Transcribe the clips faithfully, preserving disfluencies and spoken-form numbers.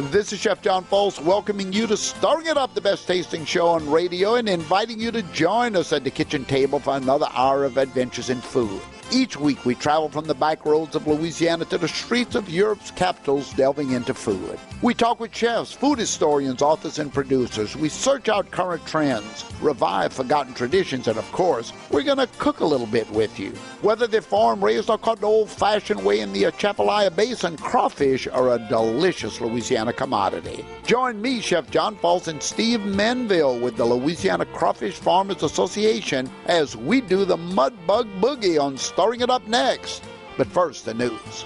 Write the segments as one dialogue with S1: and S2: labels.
S1: This is Chef John Folse welcoming you to Stirring It Up, the best tasting show on radio, and inviting you to join us at the kitchen table for another hour of adventures in food. Each week we travel from the back roads of Louisiana to the streets of Europe's capitals, delving into food. We talk with chefs, food historians, authors, and producers. We search out current trends, revive forgotten traditions, and of course, we're going to cook a little bit with you. Whether they're farm-raised or caught the old-fashioned way in the Atchafalaya Basin, crawfish are a delicious Louisiana commodity. Join me, Chef John Folse, and Steve Menville with the Louisiana Crawfish Farmers Association as we do the Mud Bug Boogie on Stirring It Up next. But first, the news.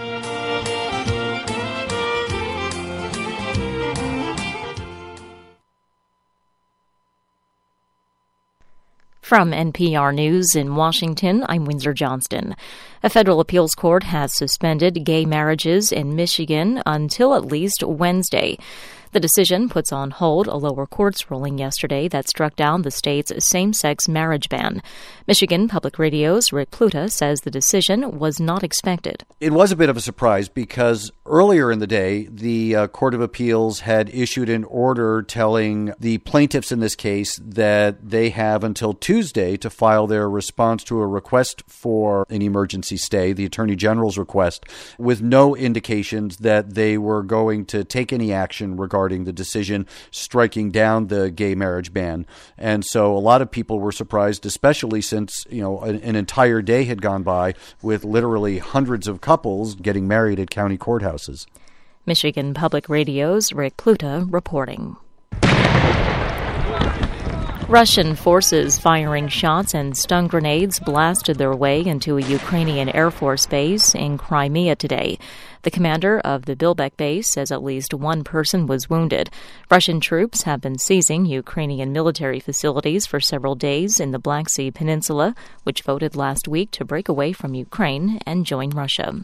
S2: From N P R News in Washington, I'm Windsor Johnston. A federal appeals court has suspended gay marriages in Michigan until at least Wednesday. The decision puts on hold a lower court's ruling yesterday that struck down the state's same-sex marriage ban. Michigan Public Radio's Rick Pluta says the decision was not expected.
S3: It was a bit of a surprise because earlier in the day, the uh, Court of Appeals had issued an order telling the plaintiffs in this case that they have until Tuesday to file their response to a request for an emergency stay, the Attorney General's request, with no indications that they were going to take any action regarding the decision striking down the gay marriage ban. And so a lot of people were surprised, especially since, you know, an, an entire day had gone by with literally hundreds of couples getting married at county courthouses.
S2: Michigan Public Radio's Rick Pluta reporting. Russian forces firing shots and stun grenades blasted their way into a Ukrainian Air Force base in Crimea today. The commander of the Bilbek base says at least one person was wounded. Russian troops have been seizing Ukrainian military facilities for several days in the Black Sea Peninsula, which voted last week to break away from Ukraine and join Russia.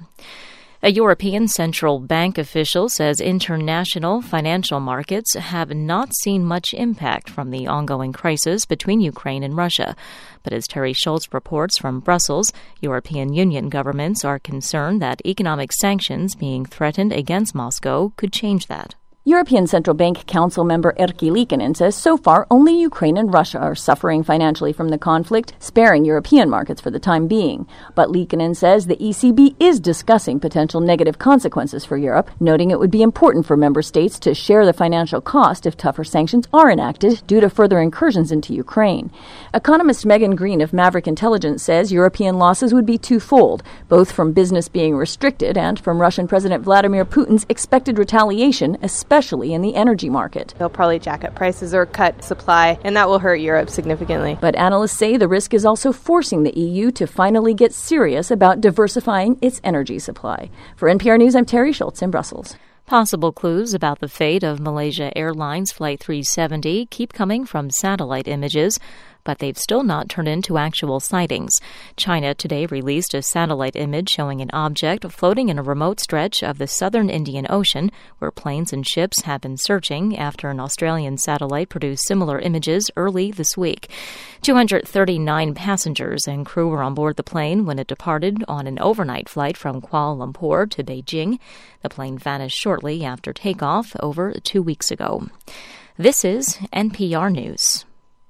S2: A European central bank official says international financial markets have not seen much impact from the ongoing crisis between Ukraine and Russia. But as Terry Schultz reports from Brussels, European Union governments are concerned that economic sanctions being threatened against Moscow could change that.
S4: European Central Bank Council member Erkki Liikanen says so far only Ukraine and Russia are suffering financially from the conflict, sparing European markets for the time being. But Liikanen says the E C B is discussing potential negative consequences for Europe, noting it would be important for member states to share the financial cost if tougher sanctions are enacted due to further incursions into Ukraine. Economist Megan Green of Maverick Intelligence says European losses would be twofold, both from business being restricted and from Russian President Vladimir Putin's expected retaliation, especially especially in the energy market.
S5: They'll probably jack up prices or cut supply, and that will hurt Europe significantly.
S4: But analysts say the risk is also forcing the E U to finally get serious about diversifying its energy supply. For N P R News, I'm Terry Schultz in Brussels.
S2: Possible clues about the fate of Malaysia Airlines Flight three seventy keep coming from satellite images, but they've still not turned into actual sightings. China today released a satellite image showing an object floating in a remote stretch of the southern Indian Ocean, where planes and ships have been searching after an Australian satellite produced similar images early this week. two hundred thirty-nine passengers and crew were on board the plane when it departed on an overnight flight from Kuala Lumpur to Beijing. The plane vanished shortly after takeoff over two weeks ago. This is N P R News.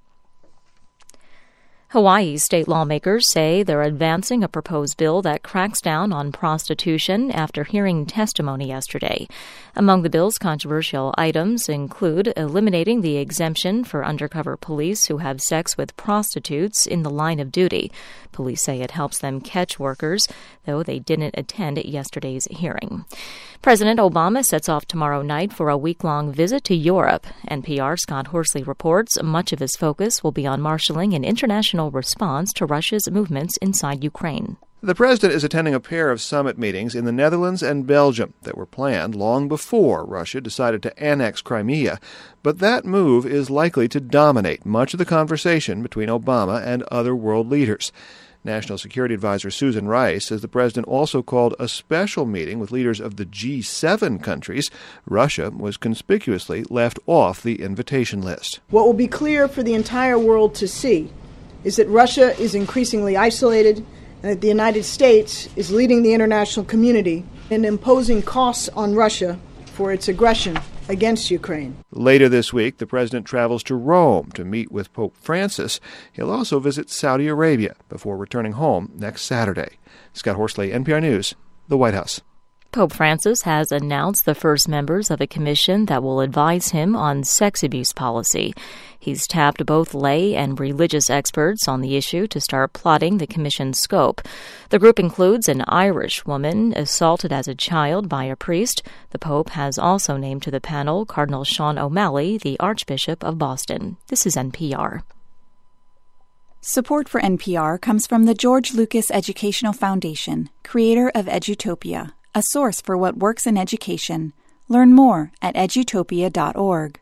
S2: Hawaii state lawmakers say they're advancing a proposed bill that cracks down on prostitution after hearing testimony yesterday. Among the bill's controversial items include eliminating the exemption for undercover police who have sex with prostitutes in the line of duty. Police say it helps them catch workers, though they didn't attend yesterday's hearing. President Obama sets off tomorrow night for a week-long visit to Europe. N P R's Scott Horsley reports much of his focus will be on marshalling an international response to Russia's movements inside Ukraine.
S6: The president is attending a pair of summit meetings in the Netherlands and Belgium that were planned long before Russia decided to annex Crimea, but that move is likely to dominate much of the conversation between Obama and other world leaders. National Security Advisor Susan Rice says the president also called a special meeting with leaders of the G seven countries. Russia was conspicuously left off the invitation list.
S7: What will be clear for the entire world to see is that Russia is increasingly isolated and that the United States is leading the international community in imposing costs on Russia for its aggression against Ukraine.
S6: Later this week, the president travels to Rome to meet with Pope Francis. He'll also visit Saudi Arabia before returning home next Saturday. Scott Horsley, N P R News, the White House.
S2: Pope Francis has announced the first members of a commission that will advise him on sex abuse policy. He's tapped both lay and religious experts on the issue to start plotting the commission's scope. The group includes an Irish woman assaulted as a child by a priest. The Pope has also named to the panel Cardinal Sean O'Malley, the Archbishop of Boston. This is N P R.
S8: Support for N P R comes from the George Lucas Educational Foundation, creator of Edutopia, a source for what works in education. Learn more at edutopia dot org.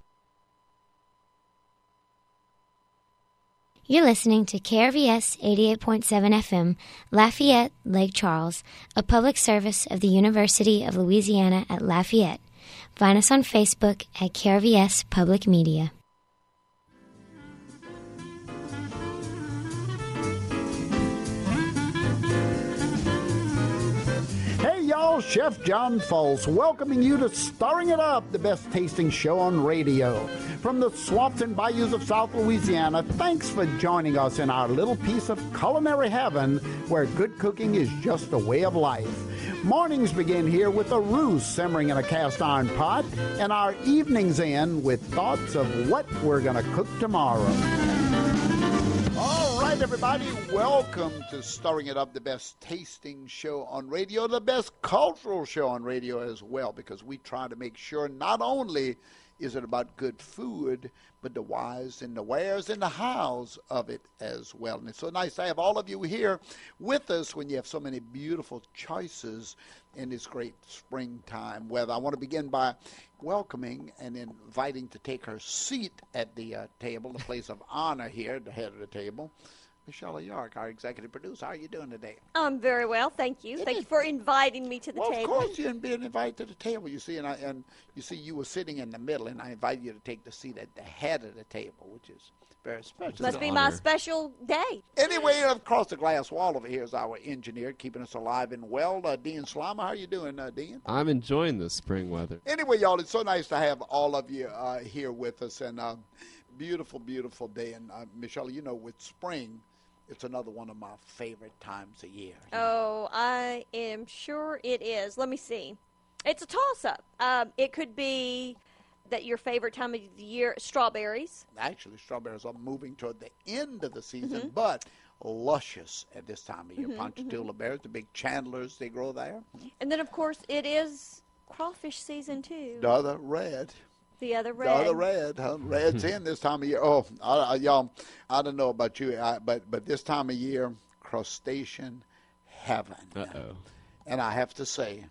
S9: You're listening to K R V S eighty-eight point seven F M, Lafayette, Lake Charles, a public service of the University of Louisiana at Lafayette. Find us on Facebook at K R V S Public Media.
S1: Y'all, Chef John Folse welcoming you to Stirring It Up, the best tasting show on radio. From the swamps and bayous of South Louisiana, thanks for joining us in our little piece of culinary heaven where good cooking is just a way of life. Mornings begin here with a roux simmering in a cast iron pot, and our evenings end with thoughts of what we're going to cook tomorrow. All right, everybody, welcome to Stirring It Up, the best tasting show on radio, the best cultural show on radio as well, because we try to make sure not only is it about good food, but the whys and the wheres and the hows of it as well. And it's so nice to have all of you here with us when you have so many beautiful choices in this great springtime weather. I want to begin by welcoming and inviting to take her seat at the uh, table, the place of honor here at the head of the table, Michelle York, our executive producer. How are you doing today?
S10: I'm very well, thank you. It thank is. you for inviting me to the
S1: well,
S10: table.
S1: Of course, you're being invited to the table. You see, and, I, and you see, you were sitting in the middle, and I invited you to take the seat at the head of the table, which is very special.
S10: Must be honor. My special day.
S1: Anyway, across the glass wall over here is our engineer, keeping us alive and well, uh, Dean Slama. How are you doing, uh, Dean?
S11: I'm enjoying this spring weather.
S1: Anyway, y'all, it's so nice to have all of you uh, here with us, and uh, beautiful, beautiful day. And uh, Michelle, you know, with spring, it's another one of my favorite times of year.
S10: Oh, I am sure it is. Let me see. It's a toss-up. Um, it could be that your favorite time of the year, strawberries.
S1: Actually, strawberries are moving toward the end of the season, mm-hmm. but luscious at this time of year. Mm-hmm, Ponchatoula mm-hmm. berries, the big chandlers, they grow there.
S10: And then, of course, it is crawfish season, too.
S1: The other red.
S10: The other red.
S1: The other red. Huh? Red's in this time of year. Oh, I, I, y'all, I don't know about you, I, but but this time of year, crustacean heaven.
S11: Uh-oh.
S1: And I have to say,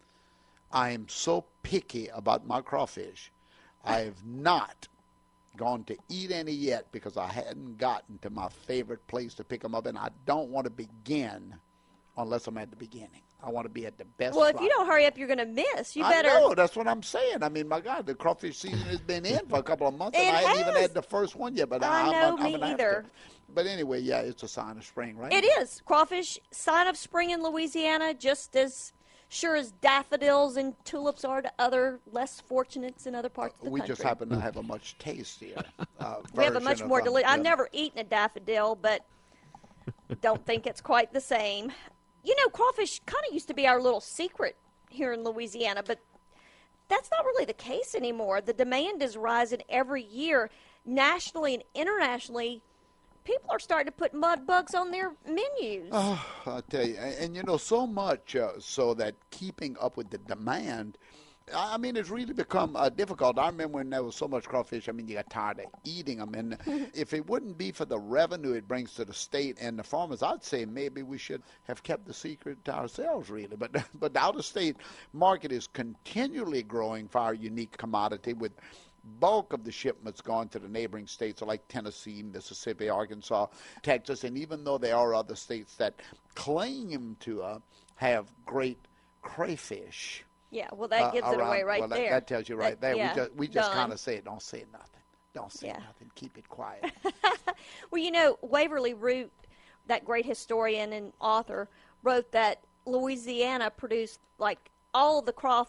S1: I am so picky about my crawfish. I have not gone to eat any yet because I hadn't gotten to my favorite place to pick them up, and I don't want to begin unless I'm at the beginning. I want to be at the best
S10: Well,
S1: spot.
S10: If you don't hurry up, you're going to miss. You
S1: I
S10: better.
S1: know. That's what I'm saying. I mean, my God, the crawfish season has been in for a couple of months,
S10: it
S1: and I
S10: has.
S1: haven't even had the first one yet. But
S10: I
S1: I'm,
S10: know,
S1: I'm, I'm
S10: me either.
S1: After. But anyway, yeah, it's a sign of spring, right?
S10: It is. Crawfish, sign of spring in Louisiana, just as sure as daffodils and tulips are to other less fortunates in other parts of the
S1: we
S10: country.
S1: just happen to have a much tastier uh,
S10: We have a much more delicious.
S1: Um,
S10: I've never eaten a daffodil, but don't think it's quite the same. You know, crawfish kind of used to be our little secret here in Louisiana, but that's not really the case anymore. The demand is rising every year, nationally and internationally. People are starting to put mud bugs on their menus.
S1: Oh, I tell you, and, and you know, so much uh, so that keeping up with the demand, I mean, it's really become uh, difficult. I remember when there was so much crawfish, I mean, you got tired of eating them. And if it wouldn't be for the revenue it brings to the state and the farmers, I'd say maybe we should have kept the secret to ourselves, really. But, but the out-of-state market is continually growing for our unique commodity, with bulk of the shipments going to the neighboring states like Tennessee, Mississippi, Arkansas, Texas. And even though there are other states that claim to uh, have great crayfish,
S10: yeah, well, that gives uh,
S1: around,
S10: it away right
S1: well,
S10: there.
S1: That, that tells you right
S10: that,
S1: there.
S10: Yeah,
S1: we just, we just kind
S10: done.
S1: of say, don't say nothing. Don't say
S10: yeah.
S1: nothing. Keep it quiet.
S10: Well, you know, Waverly Root, that great historian and author, wrote that Louisiana produced like all the crawfish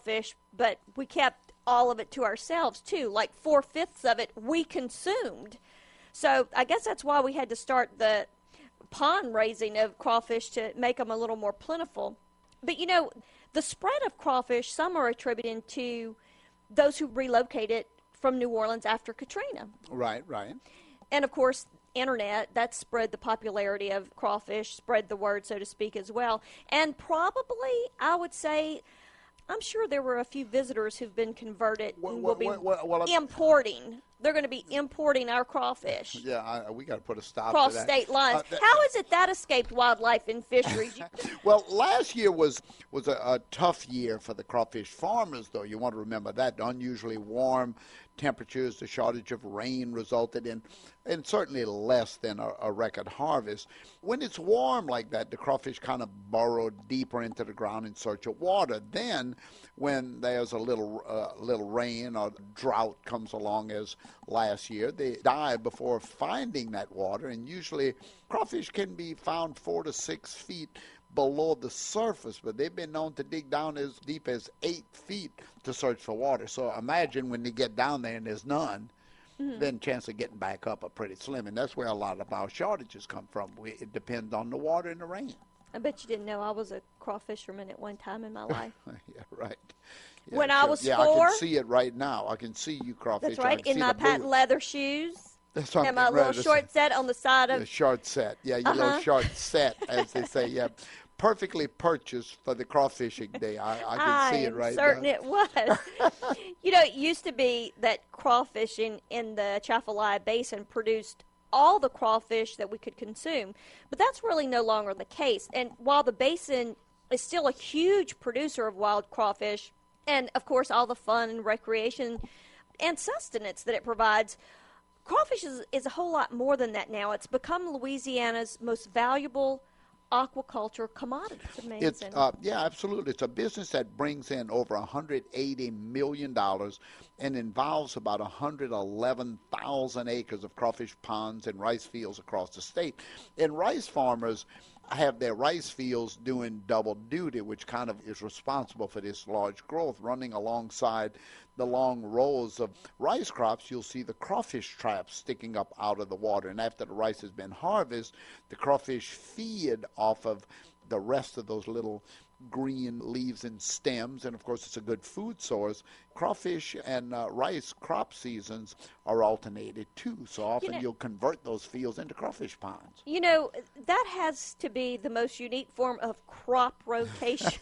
S10: but we kept all of it to ourselves, too. Like four-fifths of it we consumed. So I guess that's why we had to start the pond raising of crawfish to make them a little more plentiful. But, you know, the spread of crawfish, some are attributed to those who relocated from New Orleans after Katrina.
S1: Right, right.
S10: And, of course, internet, that spread the popularity of crawfish, spread the word, so to speak, as well. And probably, I would say, I'm sure there were a few visitors who've been converted
S1: Well,
S10: and
S1: well,
S10: will be
S1: well, well, well,
S10: importing. They're going to be importing our crawfish.
S1: Yeah, I, we got to put a stop
S10: Across
S1: to that.
S10: state lines.
S1: Uh, that-
S10: How is it that escaped wildlife and fisheries? You-
S1: Well, last year was was a, a tough year for the crawfish farmers, though. You want to remember that. The unusually warm temperatures, the shortage of rain resulted in, and certainly less than a, a record harvest. When it's warm like that, the crawfish kind of burrow deeper into the ground in search of water. Then, when there's a little uh, little rain or drought comes along, as last year, they die before finding that water, and usually crawfish can be found four to six feet below the surface, but they've been known to dig down as deep as eight feet to search for water. So imagine when they get down there and there's none, mm-hmm. then chance of getting back up are pretty slim, and that's where a lot of our shortages come from. We, it depends on the water and the rain.
S10: I bet you didn't know I was a crawfisherman at one time in my life.
S1: Yeah, right. Yeah,
S10: when
S1: sure.
S10: I was
S1: yeah,
S10: four.
S1: I can see it right now. I can see you crawfish.
S10: That's right, in my patent leather shoes.
S1: That's what
S10: and my little short set on the side of...
S1: The short set. Yeah, your
S10: uh-huh.
S1: little short set, as they say. Yeah, perfectly purchased for the crawfishing day. I, I can
S10: I
S1: see it right now.
S10: I'm certain it was. You know, it used to be that crawfishing in the Atchafalaya Basin produced all the crawfish that we could consume. But that's really no longer the case. And while the basin is still a huge producer of wild crawfish, and, of course, all the fun and recreation and sustenance that it provides, crawfish is, is a whole lot more than that now. It's become Louisiana's most valuable aquaculture commodity. It's amazing.
S1: It's, uh, yeah, absolutely. It's a business that brings in over one hundred eighty million dollars and involves about one hundred eleven thousand acres of crawfish ponds and rice fields across the state. And rice farmers have their rice fields doing double duty, which kind of is responsible for this large growth. Running alongside the long rows of rice crops, you'll see the crawfish traps sticking up out of the water. And after the rice has been harvested, the crawfish feed off of the rest of those little green leaves and stems, and of course it's a good food source. Crawfish and uh, rice crop seasons are alternated too, so often
S10: you know,
S1: you'll convert those fields into crawfish ponds.
S10: You know, that has to be the most unique form of crop rotation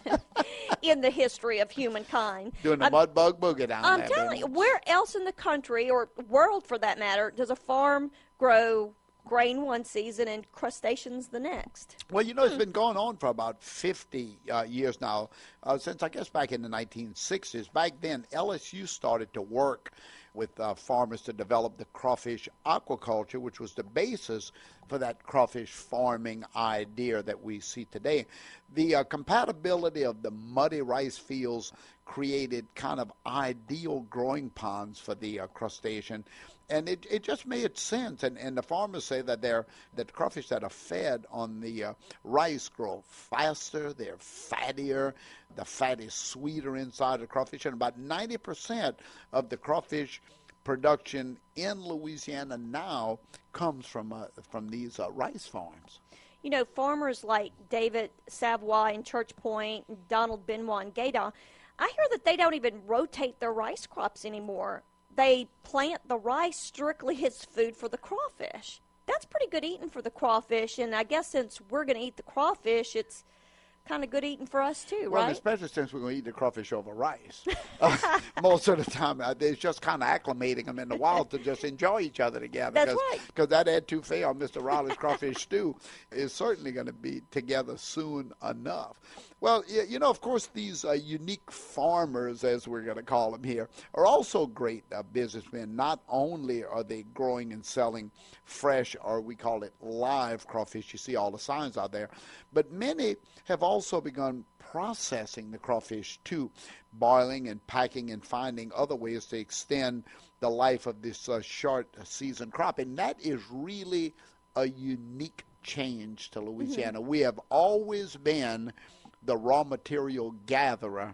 S10: in the history of humankind.
S1: Doing the
S10: I'm,
S1: mud bug boogie down
S10: I'm
S1: there.
S10: telling
S1: baby.
S10: you, where else in the country, or world for that matter, does a farm grow grain one season and crustaceans the next?
S1: Well, you know, it's been going on for about fifty uh, years now, uh, since I guess back in the nineteen sixties. Back then, L S U started to work with uh, farmers to develop the crawfish aquaculture, which was the basis for that crawfish farming idea that we see today. The uh, compatibility of the muddy rice fields created kind of ideal growing ponds for the uh, crustacean. And it, it just made sense. And, and the farmers say that they're that the crawfish that are fed on the uh, rice grow faster, they're fattier, the fat is sweeter inside the crawfish. And about ninety percent of the crawfish production in Louisiana now comes from uh, from these uh, rice farms.
S10: You know, farmers like David Savoy in Church Point, Donald Benoit in Gaydon, I hear that they don't even rotate their rice crops anymore. They plant the rice strictly as food for the crawfish. That's pretty good eating for the crawfish, and I guess since we're going to eat the crawfish, it's kind of good eating for us too,
S1: well,
S10: right?
S1: Especially since we're going to eat the crawfish over rice. uh, most of the time, uh, it's just kind of acclimating them in the wild to just enjoy each other together.
S10: That's
S1: Cause,
S10: right.
S1: Because that etouffee on Mister Riley's crawfish stew is certainly going to be together soon enough. Well, you know, of course, these uh, unique farmers, as we're going to call them here, are also great uh, businessmen. Not only are they growing and selling fresh, or we call it live crawfish, you see all the signs out there, but many have also begun processing the crawfish too, boiling and packing and finding other ways to extend the life of this uh, short season crop. And that is really a unique change to Louisiana. Mm-hmm. We have always been the raw material gatherer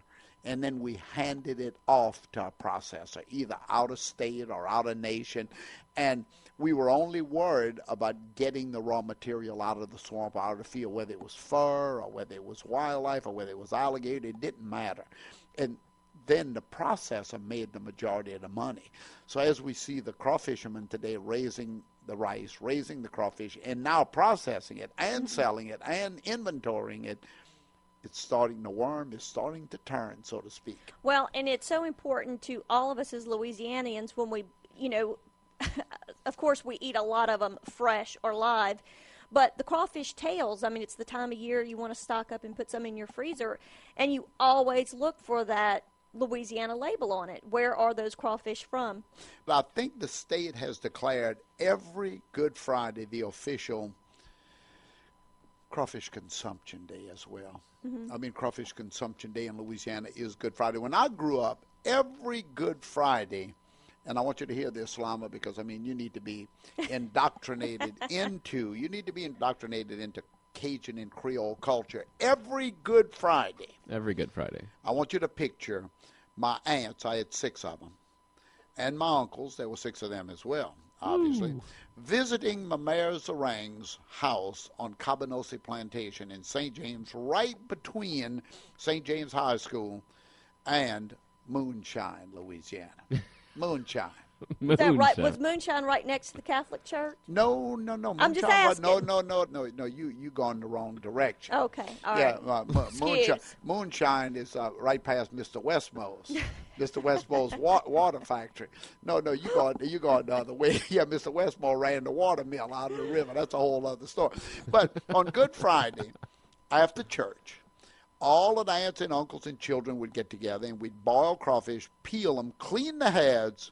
S1: and then we handed it off to a processor, either out of state or out of nation. And we were only worried about getting the raw material out of the swamp, out of the field, whether it was fur or whether it was wildlife or whether it was alligator. It didn't matter. And then the processor made the majority of the money. So as we see the crawfishermen today raising the rice, raising the crawfish, and now processing it and selling it and inventorying it, it's starting, the worm is starting to turn, so to speak.
S10: Well, and it's so important to all of us as Louisianians when we, you know, of course we eat a lot of them fresh or live, but the crawfish tails, I mean, it's the time of year you want to stock up and put some in your freezer, and you always look for that Louisiana label on it. Where are those crawfish from?
S1: Well, I think the state has declared every Good Friday the official crawfish consumption day as well. Mm-hmm. I mean, crawfish consumption day in Louisiana is Good Friday. When I grew up, every Good Friday, and I want you to hear this, Lama, because, I mean, you need to be indoctrinated into, you need to be indoctrinated into Cajun and Creole culture. Every Good Friday.
S11: Every Good Friday.
S1: I want you to picture my aunts. I had six of them. And my uncles, there were six of them as well, obviously, Ooh. visiting my Mayor Zarang's house on Cabanossi Plantation in Saint James, right between Saint James High School and Moonshine, Louisiana. Moonshine.
S10: Is that right? Was Moonshine right next to the Catholic Church?
S1: No, no, no. Moonshine,
S10: I'm just asking.
S1: No, no, no, no, no. You you gone the wrong direction.
S10: Okay, all
S1: yeah,
S10: right.
S1: Uh, Mo- Moonshine, Moonshine is uh, right past Mister Westmore's. Mister Westmore's wa- water factory. No, no, you gone you gone the other way. Yeah, Mister Westmore ran the water mill out of the river. That's a whole other story. But on Good Friday, after church, all of the aunts and uncles and children would get together, and we'd boil crawfish, peel them, clean the heads,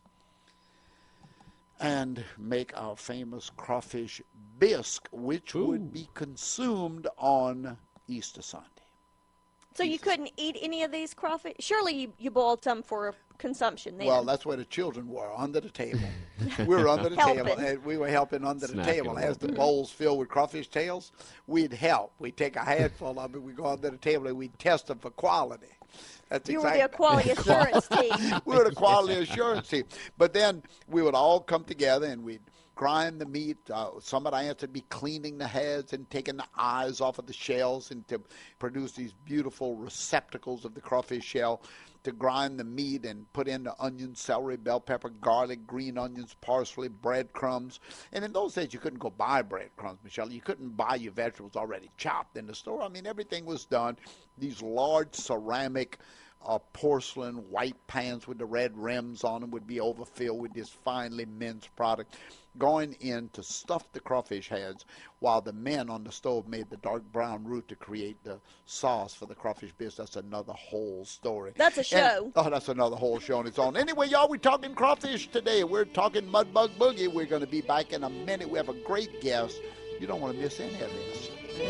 S1: and make our famous crawfish bisque, which Ooh. would be consumed on Easter Sunday.
S10: So Easter you couldn't eat any of these crawfish? Surely you, you boiled some for consumption then.
S1: Well, that's where the children were, under the table. We were under the table, and we were helping under Snacking the table. As the bowls filled with crawfish tails, we'd help. We'd take a handful of it, we'd go under the table, and we'd test them for quality. That's
S10: you
S1: exactly.
S10: were the quality assurance team.
S1: We were the quality assurance team. But then we would all come together and we'd grind the meat. Uh, some of the aunts would be cleaning the heads and taking the eyes off of the shells and to produce these beautiful receptacles of the crawfish shell, to grind the meat and put in the onions, celery, bell pepper, garlic, green onions, parsley, breadcrumbs. And in those days, you couldn't go buy breadcrumbs, Michelle. You couldn't buy your vegetables already chopped in the store. I mean, everything was done. These large ceramic uh, porcelain white pans with the red rims on them would be overfilled with this finely minced product, going in to stuff the crawfish heads while the men on the stove made the dark brown root to create the sauce for the crawfish bisque. That's another whole story.
S10: That's a show.
S1: And, oh, that's another whole show on its own. Anyway, y'all, we're talking crawfish today. We're talking Mudbug Boogie. We're going to be back in a minute. We have a great guest. You don't want to miss any of this.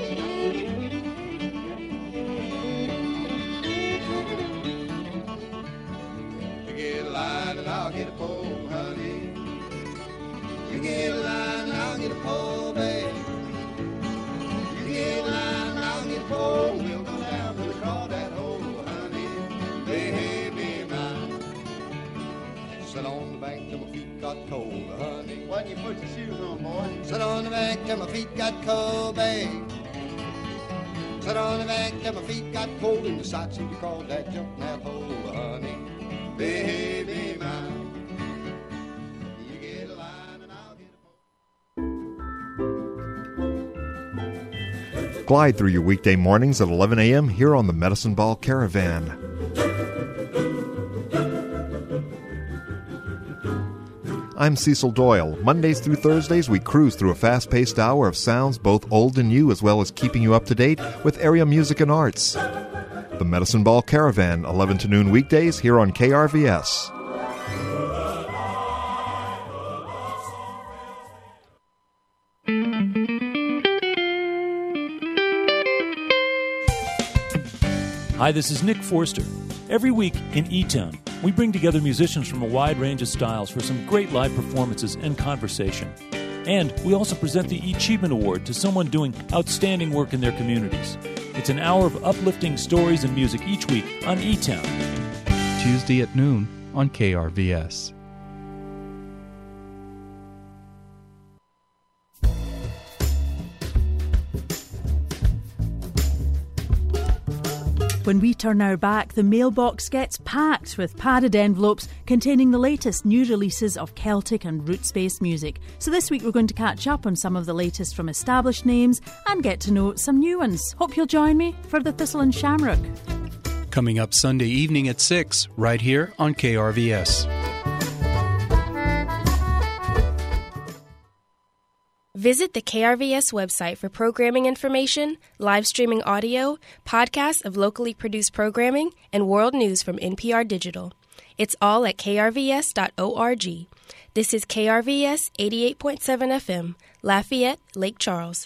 S12: You get a line and I'll get a pole, honey. You get a line and I'll get a pole, babe. You get a line and I'll get a pole. We'll go down to the crawdad hole, honey. Baby mine. Sit on the bank till my feet got cold, honey.
S13: Why didn't you put your shoes on, boy?
S12: Sit on the bank till my feet got cold, babe. Sit on the bank till my feet got cold and the sights of the crawdad jumped in that hole, honey. Baby mine.
S6: Glide through your weekday mornings at eleven a.m. here on the Medicine Ball Caravan. I'm Cecil Doyle. Mondays through Thursdays, we cruise through a fast-paced hour of sounds both old and new, as well as keeping you up to date with area music and arts. The Medicine Ball Caravan, eleven to noon weekdays here on K R V S.
S14: Hi, this is Nick Forster. Every week in E-Town, we bring together musicians from a wide range of styles for some great live performances and conversation. And we also present the Achievement Award to someone doing outstanding work in their communities. It's an hour of uplifting stories and music each week on E-Town.
S15: Tuesday at noon on K R V S.
S16: When we turn our back, the mailbox gets packed with padded envelopes containing the latest new releases of Celtic and roots-based music. So this week we're going to catch up on some of the latest from established names and get to know some new ones. Hope you'll join me for the Thistle and Shamrock.
S15: Coming up Sunday evening at six, right here on K R V S.
S17: Visit the K R V S website for programming information, live streaming audio, podcasts of locally produced programming, and world news from N P R Digital. It's all at k r v s dot org. This is K R V S eighty-eight point seven F M, Lafayette, Lake Charles.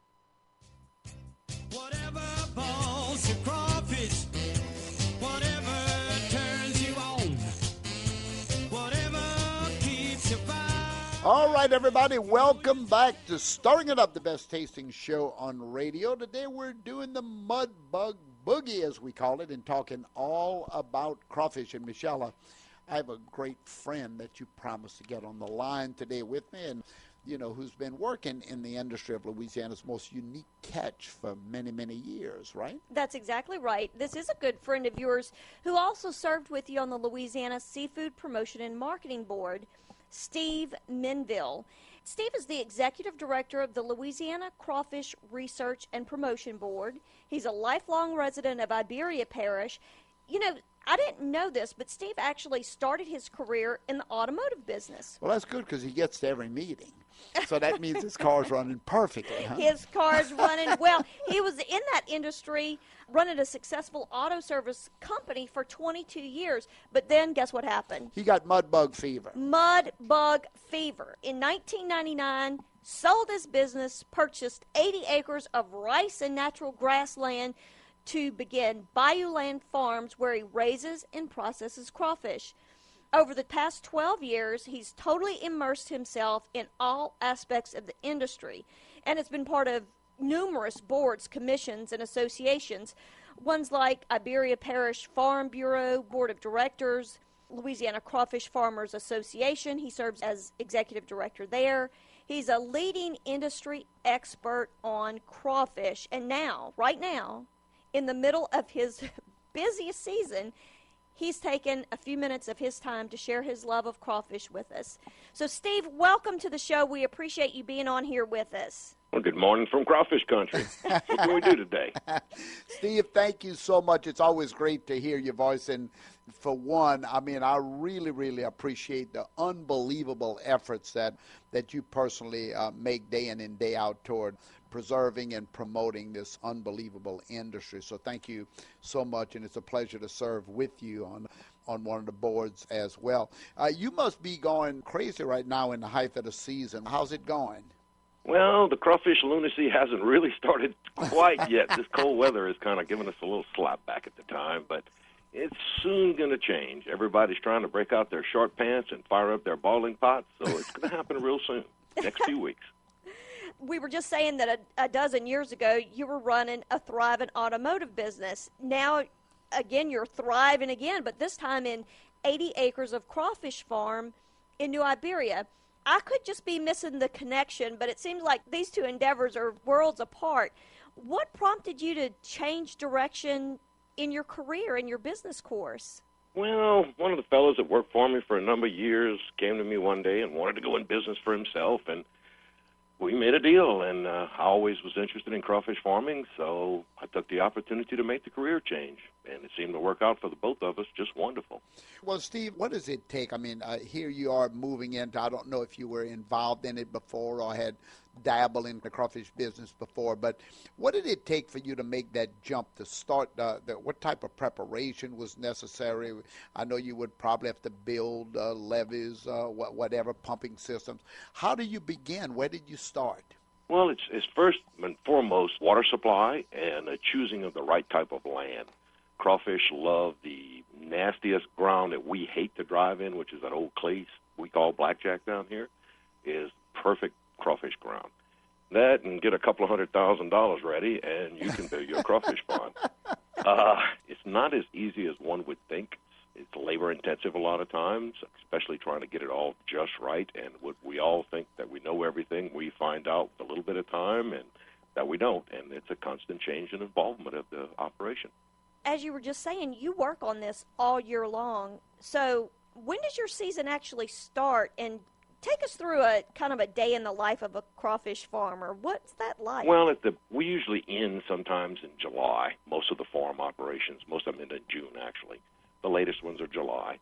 S1: All right, everybody, welcome back to Stirring It Up, the best tasting show on radio. Today we're doing the Mud Bug Boogie, as we call it, and talking all about crawfish. And Michelle, I have a great friend that you promised to get on the line today with me, and you know, who's been working in the industry of Louisiana's most unique catch for many, many years, right?
S10: That's exactly right. This is a good friend of yours who also served with you on the Louisiana Seafood Promotion and Marketing Board, Steve Menville. Steve is the executive director of the Louisiana Crawfish Research and Promotion Board. He's a lifelong resident of Iberia Parish. You know, I didn't know this, but Steve actually started his career in the automotive business.
S1: Well, that's good because he gets to every meeting. So that means his car's running perfectly, huh?
S10: His car's running well. He was in that industry running a successful auto service company for twenty-two years. But then guess what happened?
S1: He got mud bug fever.
S10: Mud bug fever. In nineteen ninety-nine, sold his business, purchased eighty acres of rice and natural grassland to begin Bayouland Farms, where he raises and processes crawfish. Over the past twelve years, he's totally immersed himself in all aspects of the industry, and has been part of numerous boards, commissions, and associations, ones like Iberia Parish Farm Bureau, Board of Directors, Louisiana Crawfish Farmers Association. He serves as executive director there. He's a leading industry expert on crawfish, and now, right now, in the middle of his busiest season, he's taken a few minutes of his time to share his love of crawfish with us. So, Steve, welcome to the show. We appreciate you being on here with us.
S18: Well, good morning from Crawfish Country. What can we do today?
S1: Steve, thank you so much. It's always great to hear your voice. And for one, I mean, I really, really appreciate the unbelievable efforts that, that you personally uh, make day in and day out toward preserving and promoting this unbelievable industry. So thank you so much, and it's a pleasure to serve with you on on one of the boards as well. Uh, you must be going crazy right now in the height of the season. How's it going?
S18: Well, the crawfish lunacy hasn't really started quite yet. This cold weather is kind of giving us a little slap back at the time, but it's soon going to change. Everybody's trying to break out their short pants and fire up their boiling pots, so it's going to happen real soon, next few weeks.
S10: We were just saying that a, a dozen years ago, you were running a thriving automotive business. Now, again, you're thriving again, but this time in eighty acres of crawfish farm in New Iberia. I could just be missing the connection, but it seems like these two endeavors are worlds apart. What prompted you to change direction in your career, in your business course?
S18: Well, one of the fellows that worked for me for a number of years came to me one day and wanted to go in business for himself, and we made a deal, and uh, I always was interested in crawfish farming, so I took the opportunity to make the career change, and it seemed to work out for the both of us just wonderful.
S1: Well, Steve, what does it take? I mean, uh, here you are moving into, I don't know if you were involved in it before or had dabbled in the crawfish business before, but what did it take for you to make that jump to start? Uh, the, what type of preparation was necessary? I know you would probably have to build uh, levees, uh, wh- whatever, pumping systems. How do you begin? Where did you start?
S18: Well, it's, it's first and foremost water supply and a choosing of the right type of land. Crawfish love the nastiest ground that we hate to drive in, which is that old clay we call blackjack down here, is perfect crawfish ground. That and get a couple of hundred thousand dollars ready, and you can build your crawfish pond. Uh, it's not as easy as one would think. It's labor-intensive a lot of times, especially trying to get it all just right. And what we all think that we know everything, we find out with a little bit of time and that we don't. And it's a constant change and involvement of the operation.
S10: As you were just saying, you work on this all year long. So when does your season actually start? And take us through a kind of a day in the life of a crawfish farmer. What's that like?
S18: Well, at the, we usually end sometimes in July, most of the farm operations. Most of them end in June, actually. The latest ones are July.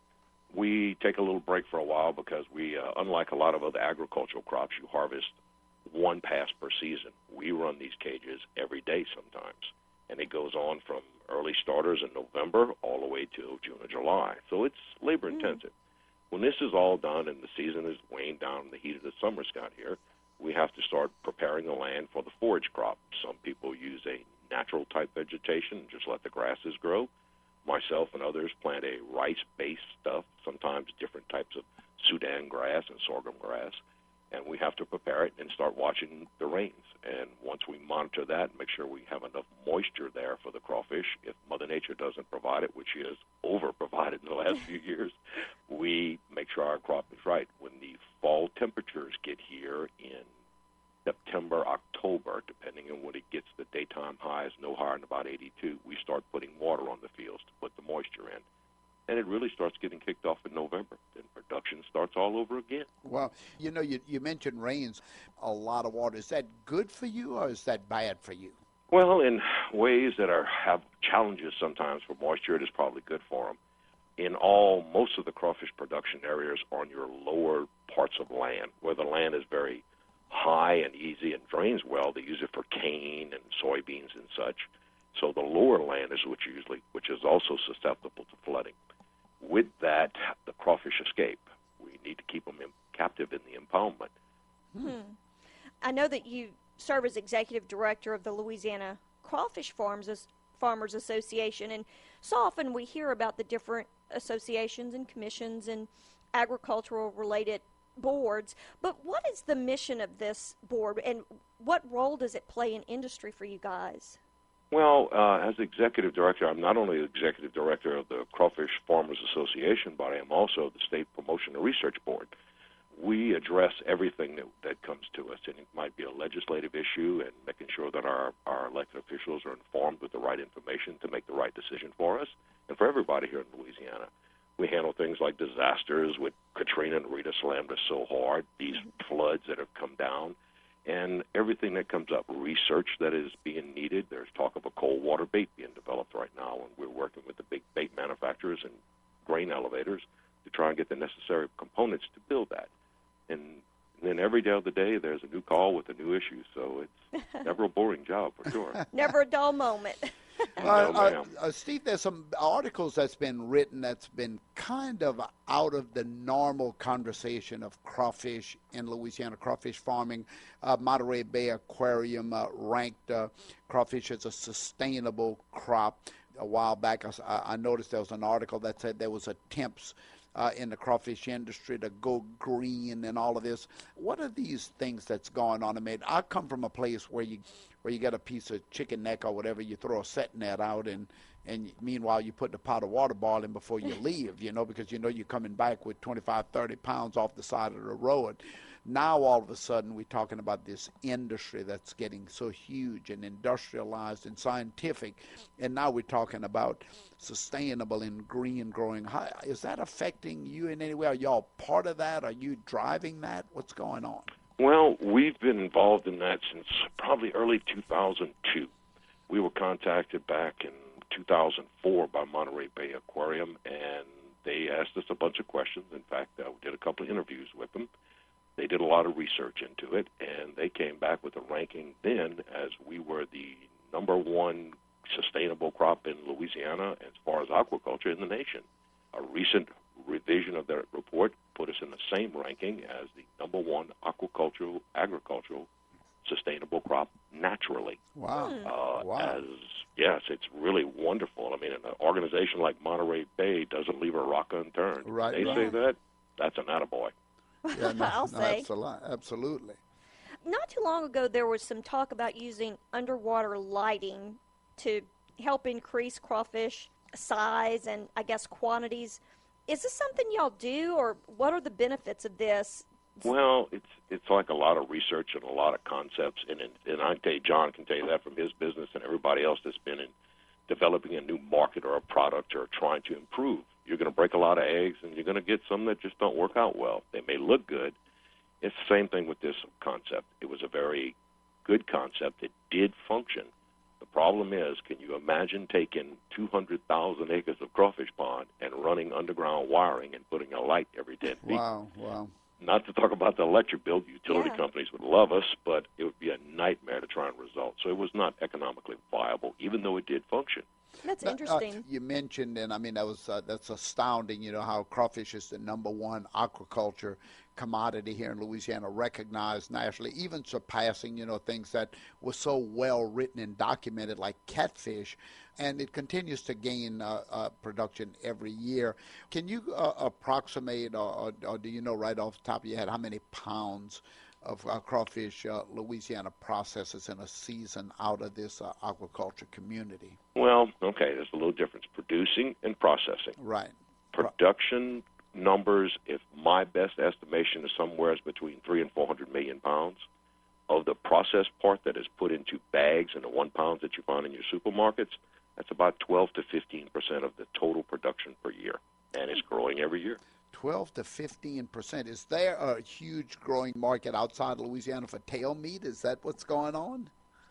S18: We take a little break for a while because we, uh, unlike a lot of other agricultural crops, you harvest one pass per season. We run these cages every day sometimes, and it goes on from early starters in November all the way till June or July. So it's labor-intensive. Mm. When this is all done and the season is weighing down and the heat of the summer's got here, we have to start preparing the land for the forage crop. Some people use a natural-type vegetation and just let the grasses grow. Myself and others plant a rice-based stuff, sometimes different types of Sudan grass and sorghum grass, and we have to prepare it and start watching the rains. And once we monitor that and make sure we have enough moisture there for the crawfish, if Mother Nature doesn't provide it, which she has over-provided in the last few years, we make sure our crop is right. When the fall temperatures get here in September, October, depending on when it gets, the daytime highs no higher than about eighty-two, we start putting water on the fields to put the moisture in. And it really starts getting kicked off in November. Then production starts all over again.
S1: Well, you know, you, you mentioned rains, a lot of water. Is that good for you or is that bad for you?
S18: Well, in ways that are have challenges sometimes for moisture, it is probably good for them. In all, most of the crawfish production areas are on your lower parts of land, where the land is very high and easy and drains well. They use it for cane and soybeans and such. So the lower land is which usually, which is also susceptible to flooding. With that, the crawfish escape. We need to keep them in, captive in the impoundment.
S10: Hmm. I know that you serve as executive director of the Louisiana Crawfish Farms Farmers Association, and so often we hear about the different associations and commissions and agricultural-related boards, but what is the mission of this board, and what role does it play in industry for you guys?
S18: Well, uh, as executive director, I'm not only the executive director of the Crawfish Farmers Association, but I am also the State Promotion and Research Board. We address everything that, that comes to us, and it might be a legislative issue and making sure that our, our elected officials are informed with the right information to make the right decision for us and for everybody here in Louisiana. We handle things like disasters with Katrina and Rita slammed us so hard, these floods that have come down, and everything that comes up, research that is being needed. There's talk of a cold water bait being developed right now, and we're working with the big bait manufacturers and grain elevators to try and get the necessary components to build that. And, and then every day of the day, there's a new call with a new issue, so it's never a boring job for sure.
S10: Never a dull moment.
S1: Uh, uh, uh, Steve, there's some articles that's been written that's been kind of out of the normal conversation of crawfish in Louisiana, crawfish farming. Uh, Monterey Bay Aquarium uh, ranked uh, crawfish as a sustainable crop. A while back, I, I noticed there was an article that said there was attempts uh, in the crawfish industry to go green and all of this. What are these things that's going on? I mean, I come from a place where you where you get a piece of chicken neck or whatever, you throw a set net out, and, and meanwhile you put the pot of water boiling before you leave, you know, because you know you're coming back with twenty-five, thirty pounds off the side of the road. Now all of a sudden we're talking about this industry that's getting so huge and industrialized and scientific, and now we're talking about sustainable and green growing. How, is that affecting you in any way? Are y'all part of that? Are you driving that? What's going on?
S18: Well, we've been involved in that since probably early two thousand two. We were contacted back in two thousand four by Monterey Bay Aquarium, and they asked us a bunch of questions. In fact, uh, we did a couple of interviews with them. They did a lot of research into it, and they came back with a ranking then as we were the number one sustainable crop in Louisiana as far as aquaculture in the nation. A recent revision of that report put us in the same ranking as the number one aquacultural, agricultural, sustainable crop naturally.
S1: Wow.
S18: Uh,
S1: wow.
S18: As, yes, it's really wonderful. I mean, an organization like Monterey Bay doesn't leave a rock unturned.
S1: Right.
S18: They
S1: right.
S18: say that, that's an attaboy.
S1: Yeah, no,
S10: I'll
S1: no,
S10: say.
S1: Absolutely.
S10: Not too long ago, there was some talk about using underwater lighting to help increase crawfish size and, I guess, quantities. Is this something y'all do, or what are the benefits of this?
S18: Well, it's it's like a lot of research and a lot of concepts, and and, and I can tell you, John can tell you that from his business and everybody else that's been in developing a new market or a product or trying to improve. You're going to break a lot of eggs, and you're going to get some that just don't work out well. They may look good. It's the same thing with this concept. It was a very good concept. It did function. The problem is, can you imagine taking two hundred thousand acres of crawfish pond and running underground wiring and putting a light every ten feet?
S1: Wow, wow.
S18: Not to talk about the electric bill. Utility
S10: Yeah.
S18: companies would love us, but it would be a nightmare to try and result. So it was not economically viable, even though it did function.
S10: That's
S1: Now, uh,
S10: interesting.
S1: you mentioned, and I mean that was uh, that's astounding. You know how crawfish is the number one aquaculture commodity here in Louisiana, recognized nationally, even surpassing you know things that were so well written and documented like catfish, and it continues to gain uh, uh, production every year. Can you uh, approximate, or, or, or do you know right off the top of your head how many pounds of uh, crawfish uh, Louisiana processes in a season out of this uh, aquaculture community?
S18: Well, okay, there's a little difference. Producing and processing.
S1: Right.
S18: Production numbers, if my best estimation is somewhere between three and four hundred million pounds. Of the processed part that is put into bags and the one pounds that you find in your supermarkets, that's about twelve to fifteen percent of the total production per year, and it's growing every year.
S1: twelve to fifteen percent. Is there a huge growing market outside Louisiana for tail meat? Is that what's going on?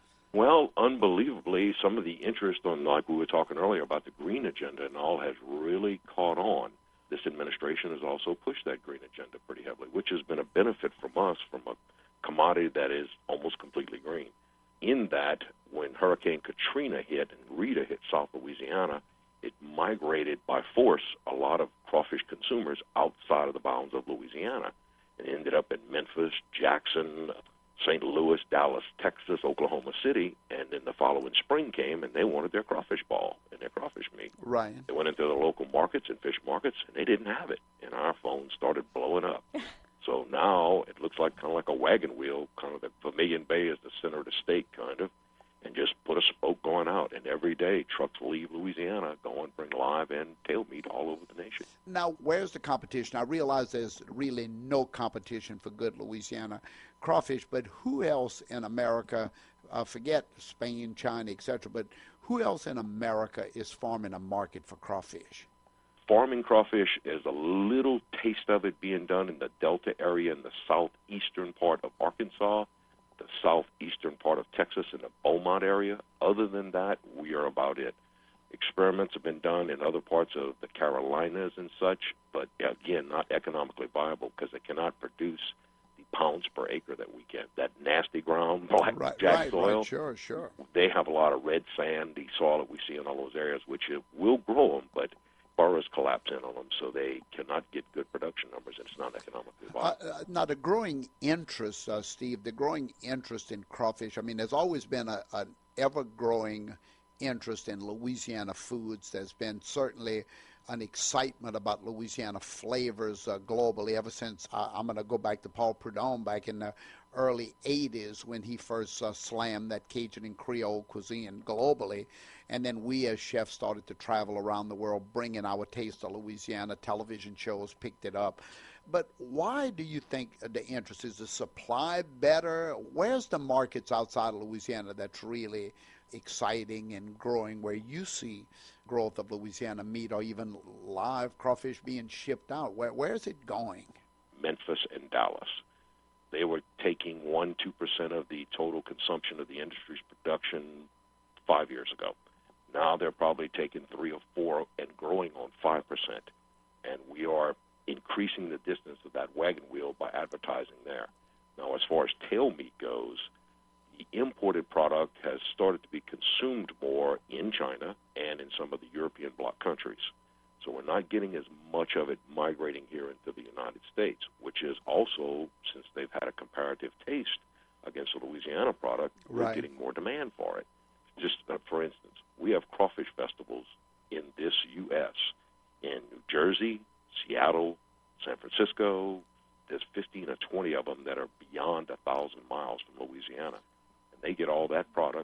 S18: Well, unbelievably, some of the interest on, like we were talking earlier about the green agenda and all, has really caught on. This administration has also pushed that green agenda pretty heavily, which has been a benefit from us, from a commodity that is almost completely green. In that, when Hurricane Katrina hit and Rita hit South Louisiana, it migrated by force a lot of crawfish consumers outside of the bounds of Louisiana. It ended up in Memphis, Jackson, Saint Louis, Dallas, Texas, Oklahoma City, and then the following spring came, and they wanted their crawfish ball and their crawfish meat.
S1: Right.
S18: They went into the local markets and fish markets, and they didn't have it, and our phones started blowing up. So now it looks like kind of like a wagon wheel, kind of the Vermilion Bay is the center of the state, kind of, and just put a spoke going out. And every day trucks leave Louisiana, go and bring live and tail meat all over the nation.
S1: Now, where's the competition? I realize there's really no competition for good Louisiana crawfish, but who else in America, uh, forget Spain, China, et cetera, but who else in America is farming a market for crawfish?
S18: Farming crawfish is a little taste of it being done in the Delta area in the southeastern part of Arkansas, the southeastern part of Texas, in the Beaumont area. Other than that, we are about it. Experiments have been done in other parts of the Carolinas and such, but again, not economically viable because they cannot produce the pounds per acre that we get. That nasty ground, black
S1: right,
S18: jack
S1: right,
S18: soil,
S1: right, sure, sure.
S18: They have a lot of red sandy soil that we see in all those areas, which it will grow them, but boroughs collapse in on them, so they cannot get good production numbers, and it's not economically viable.
S1: Uh, uh, now, the growing interest, uh, Steve, the growing interest in crawfish, I mean, there's always been a, an ever-growing interest in Louisiana foods. There's been certainly an excitement about Louisiana flavors uh, globally ever since, uh, I'm going to go back to Paul Prudhomme back in the early eighties when he first uh, slammed that Cajun and Creole cuisine globally. And then we as chefs started to travel around the world bringing our taste of Louisiana. Television shows picked it up. But why do you think the interest? Is the supply better? Where's the markets outside of Louisiana that's really exciting and growing, where you see growth of Louisiana meat or even live crawfish being shipped out? Where, where is it going?
S18: Memphis and Dallas. They were taking one, two percent of the total consumption of the industry's production five years ago. Now they're probably taking three or four and growing on five percent. And we are increasing the distance of that wagon wheel by advertising there. Now, as far as tail meat goes, the imported product has started to be consumed more in China and in some of the European bloc countries. So we're not getting as much of it migrating here into the United States, which is also, since they've had a comparative taste against the Louisiana product, we're
S1: Right.
S18: getting more demand for it. Just uh, for instance, we have crawfish festivals in this U S in New Jersey, Seattle, San Francisco. There's fifteen or twenty of them that are beyond a thousand miles from Louisiana. And they get all that product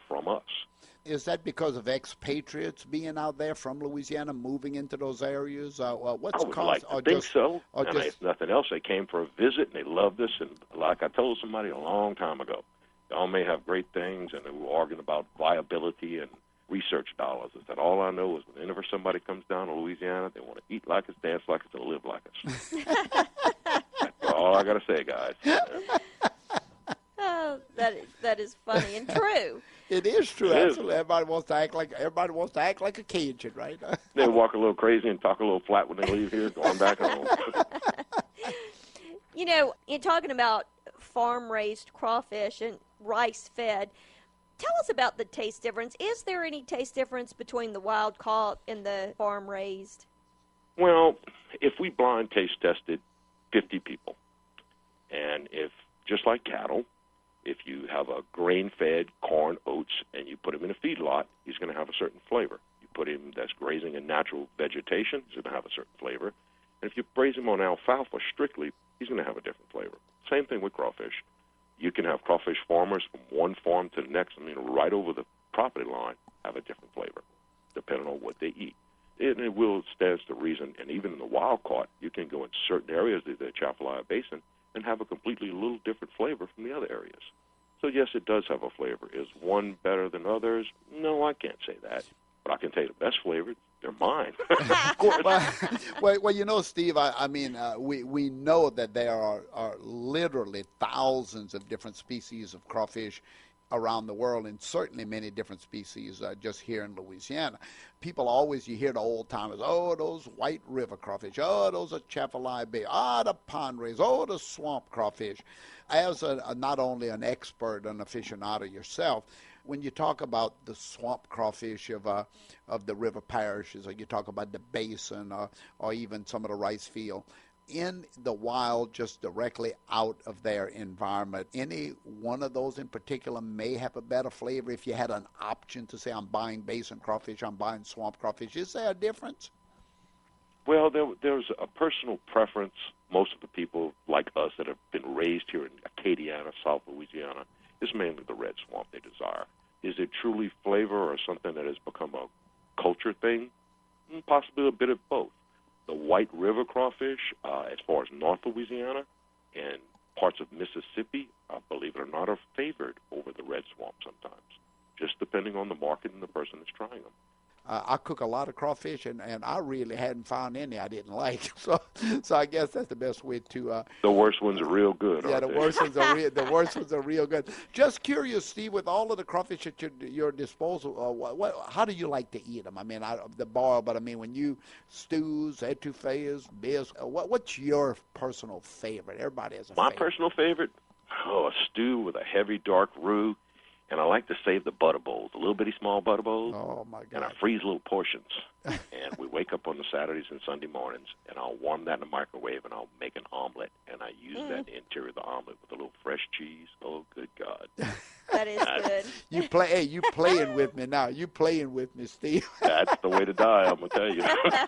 S18: from us.
S1: Is that because of expatriates being out there from Louisiana, moving into those areas? Uh, well, what's
S18: I would
S1: caused,
S18: like to
S1: or
S18: think
S1: just,
S18: so.
S1: or
S18: And
S1: just,
S18: if nothing else, they came for a visit, and they loved us. And like I told somebody a long time ago, y'all may have great things, and they were arguing about viability and research dollars. I said, all I know is whenever somebody comes down to Louisiana, they want to eat like us, dance like us, and live like us. That's all I got to say, guys.
S10: Oh, that is, that is funny and true.
S1: It is true.
S18: It is.
S1: Absolutely, everybody wants to act like everybody wants to act like a Cajun, right?
S18: They walk a little crazy and talk a little flat when they leave here, going back home.
S10: You know, in talking about farm-raised crawfish and rice-fed, tell us about the taste difference. Is there any taste difference between the wild-caught and the farm-raised?
S18: Well, if we blind taste tested fifty people, and if, just like cattle, if you have a grain-fed corn, oats, and you put him in a feedlot, he's going to have a certain flavor. You put him that's grazing in natural vegetation, he's going to have a certain flavor. And if you raise him on alfalfa strictly, he's going to have a different flavor. Same thing with crawfish. You can have crawfish farmers from one farm to the next, I mean, right over the property line, have a different flavor, depending on what they eat. And it will stands to reason, and even in the wild caught, you can go in certain areas of the Atchafalaya Basin and have a completely little different flavor from the other areas. So, yes, it does have a flavor. Is one better than others? No, I can't say that. But I can tell you the best flavor, they're mine. Of course.
S1: well, well, well, you know, Steve, I, I mean, uh, we, we know that there are, are literally thousands of different species of crawfish around the world, and certainly many different species uh, just here in Louisiana. People always, you hear the old timers, oh, those white river crawfish, oh, those Atchafalaya Bay, ah, the pond rays, oh, the swamp crawfish. As a, a, not only an expert, an aficionado yourself, when you talk about the swamp crawfish of uh, of the river parishes, or you talk about the basin, or, or even some of the rice field, in the wild, just directly out of their environment, any one of those in particular may have a better flavor. If you had an option to say, I'm buying basin crawfish, I'm buying swamp crawfish, is there a difference?
S18: Well, there, there's a personal preference. Most of the people like us that have been raised here in Acadiana, South Louisiana, is mainly the red swamp they desire. Is it truly flavor or something that has become a culture thing? Possibly a bit of both. The white river crawfish, uh, as far as North Louisiana and parts of Mississippi, uh, believe it or not, are favored over the red swamp sometimes, just depending on the market and the person that's trying them.
S1: Uh, I cook a lot of crawfish, and, and I really hadn't found any I didn't like. So, so I guess that's the best way to. Uh,
S18: the worst ones are real good.
S1: Yeah,
S18: aren't
S1: the
S18: they?
S1: worst ones are real. The worst ones are real good. Just curious, Steve, with all of the crawfish at your, your disposal, uh, what, what, how do you like to eat them? I mean, I, the boil, but I mean, when you stews, etouffees, beers, uh, what, what's your personal favorite? Everybody has a
S18: My
S1: favorite.
S18: personal favorite, oh, a stew with a heavy dark roux. And I like to save the butter bowls, the little bitty small butter bowls.
S1: Oh, my God.
S18: And I freeze little portions. And we wake up on the Saturdays and Sunday mornings, and I'll warm that in the microwave, and I'll make an omelet. And I use
S10: Mm.
S18: that interior of the omelet with a little fresh cheese. Oh, good God.
S10: That is good.
S1: You play, hey, you playing with me now. You playing with me, Steve.
S18: That's the way to die, I'm going to tell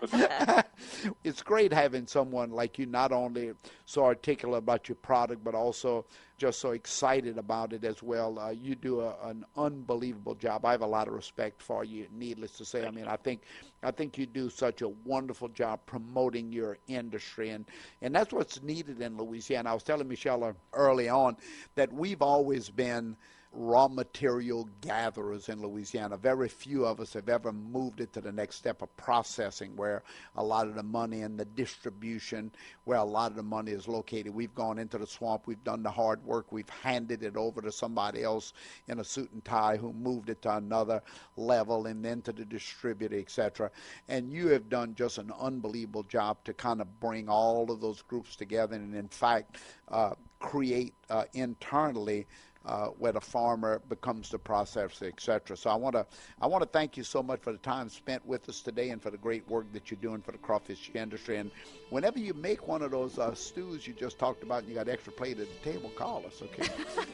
S18: you.
S1: It's great having someone like you not only so articulate about your product, but also just so excited about it as well. Uh, you do a, an unbelievable job. I have a lot of respect for you, needless to say. I mean, I think I think you do such a wonderful job promoting your industry, and, and that's what's needed in Louisiana. I was telling Michelle early on that we've always been raw material gatherers in Louisiana. Very few of us have ever moved it to the next step of processing, where a lot of the money and the distribution, where a lot of the money is located. We've gone into the swamp, we've done the hard work, we've handed it over to somebody else in a suit and tie who moved it to another level, and then to the distributor, et cetera. And you have done just an unbelievable job to kind of bring all of those groups together, and in fact uh, create uh, internally Uh, where the farmer becomes the processor, et cetera. So I want to I want to thank you so much for the time spent with us today, and for the great work that you're doing for the crawfish industry. And whenever you make one of those uh, stews you just talked about, and you got an extra plate at the table, call us, okay?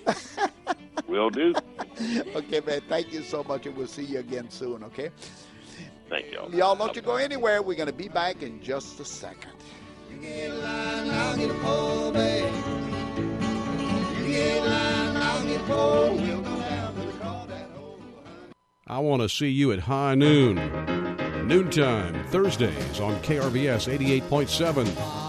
S18: Will do.
S1: Okay, man. Thank you so much, and we'll see you again soon, okay?
S18: Thank y'all.
S1: Y'all, don't you go anywhere. We're going to be back in just a second.
S12: You get a line, I'll get a pole, babe. You get a line, I'll get a pole. We'll go down to the crawdad hole.
S19: I want to see you at high noon. Noontime, Thursdays on K R V S eighty-eight point seven.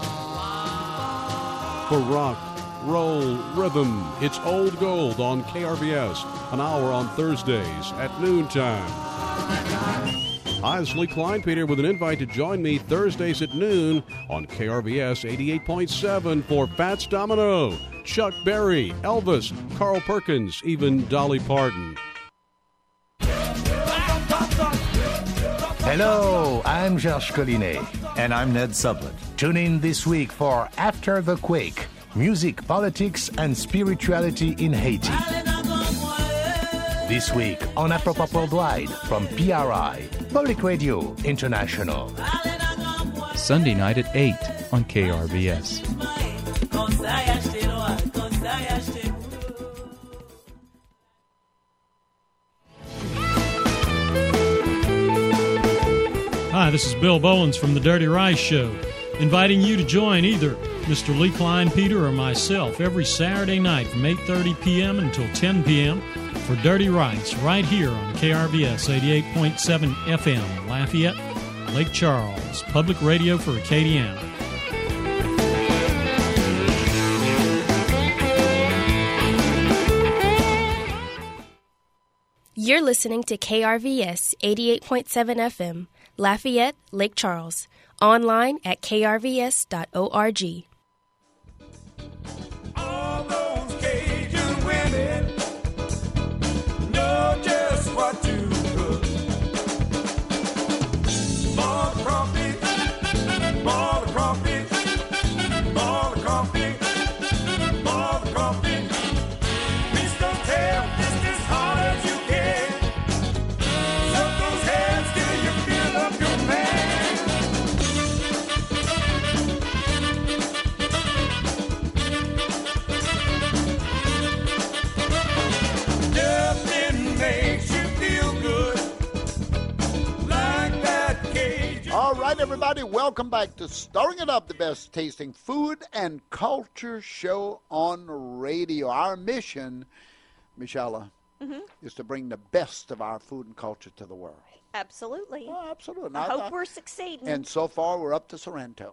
S19: For rock, roll, rhythm, it's Old Gold on K R V S, an hour on Thursdays at noontime. Hi, it's Lee Kleinpeter with an invite to join me Thursdays at noon on K R V S eighty-eight point seven for Fats Domino, Chuck Berry, Elvis, Carl Perkins, even Dolly Parton.
S20: Hello, I'm Georges Collinet. And I'm Ned Sublett. Tune in this week for After the Quake, music, politics, and spirituality in Haiti. This week on Afropop Worldwide from P R I, Public Radio International.
S15: Sunday night at eight on K R V S.
S21: Hi, this is Bill Bowens from The Dirty Rice Show, inviting you to join either Mister Lee Kleinpeter or myself every Saturday night from eight thirty p.m. until ten p.m. for Dirty Rice right here on K R V S eighty-eight point seven F M, Lafayette, Lake Charles, public radio for Acadiana.
S17: You're listening to K R V S eighty-eight point seven F M, Lafayette, Lake Charles. Online at k r v s dot org.
S12: All those Cajun women know just what to cook. More crawfish, more crawfish, more crawfish, more crawfish. Please don't tell just as hard as you can. Shut those hands till you fill up your pan.
S1: All right, everybody, welcome back to Stirring It Up, the best tasting food and culture show on radio. Our mission, Michelle,
S10: Mm-hmm.
S1: is to bring the best of our food and culture to the world.
S10: Absolutely.
S1: Oh, absolutely.
S10: I
S1: I-
S10: hope
S1: I-
S10: we're succeeding.
S1: And so far, we're up to Sorrento.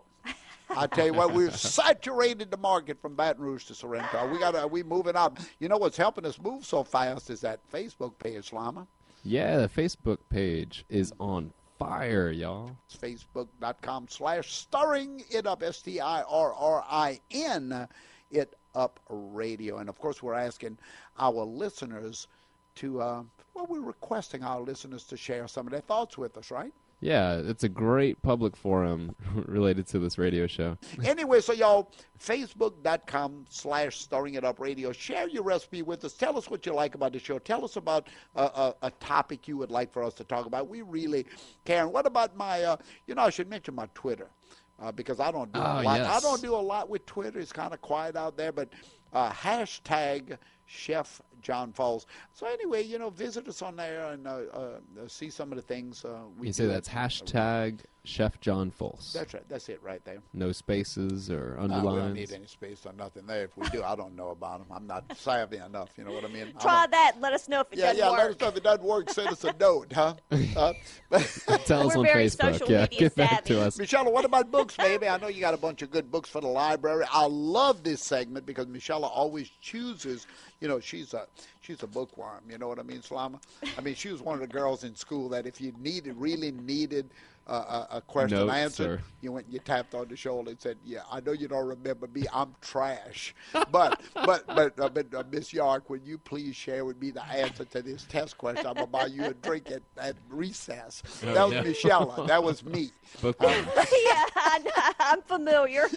S1: I tell you what, we've saturated the market from Baton Rouge to Sorrento. We got to, we moving up. You know what's helping us move so fast is that Facebook page, Lama.
S11: Yeah, the Facebook page is on fire, y'all.
S1: It's facebook.com slash stirring it up, S T I R R I N, it up radio. And, of course, we're asking our listeners to, uh, well, we're requesting our listeners to share some of their thoughts with us, right?
S11: Yeah, it's a great public forum related to this radio show.
S1: Anyway, so y'all, facebook.com slash stirring it up radio. Share your recipe with us. Tell us what you like about the show. Tell us about uh, a, a topic you would like for us to talk about. We really care. And what about my, uh, you know, I should mention my Twitter uh, because I don't do
S11: Oh,
S1: a lot.
S11: yes.
S1: I don't do a lot with Twitter. It's kind of quiet out there, but uh, hashtag Chef John Falls. So anyway, you know, visit us on there and uh, uh, see some of the things uh, we
S11: You say
S1: do.
S11: that's hashtag Chef John Fols.
S1: That's right. That's it right there.
S11: No spaces or
S1: Uh, we
S11: underlines.
S1: don't need any space or nothing there. If we do, I don't know about them. I'm not savvy enough. You know what I mean? I'm
S10: Try
S1: a-
S10: that. Let us know if it
S1: Yeah,
S10: doesn't
S1: yeah.
S10: work.
S1: Let us know if it doesn't work. Send us a note, huh? Uh,
S11: Tell us
S10: We're
S11: on
S10: very
S11: Facebook.
S10: social
S11: Yeah,
S10: media
S11: get back
S10: savvy.
S11: to us.
S1: Michelle, what about books, baby? I know you got a bunch of good books for the library. I love this segment because Michelle always chooses. You know, she's a she's a bookworm. You know what I mean, Slama? I mean, she was one of the girls in school that if you needed, really needed uh, a, a question
S11: Notes
S1: answered,
S11: or-
S1: you went and you tapped on the shoulder and said, "Yeah, I know you don't remember me. I'm trash." But but but uh, but uh, Miss York, would you please share with me the answer to this test question? I'm gonna buy you a drink at, at recess.
S11: Oh,
S1: that was
S11: yeah.
S1: Michelle. That was me.
S11: Bookworm.
S10: yeah, I, I'm familiar.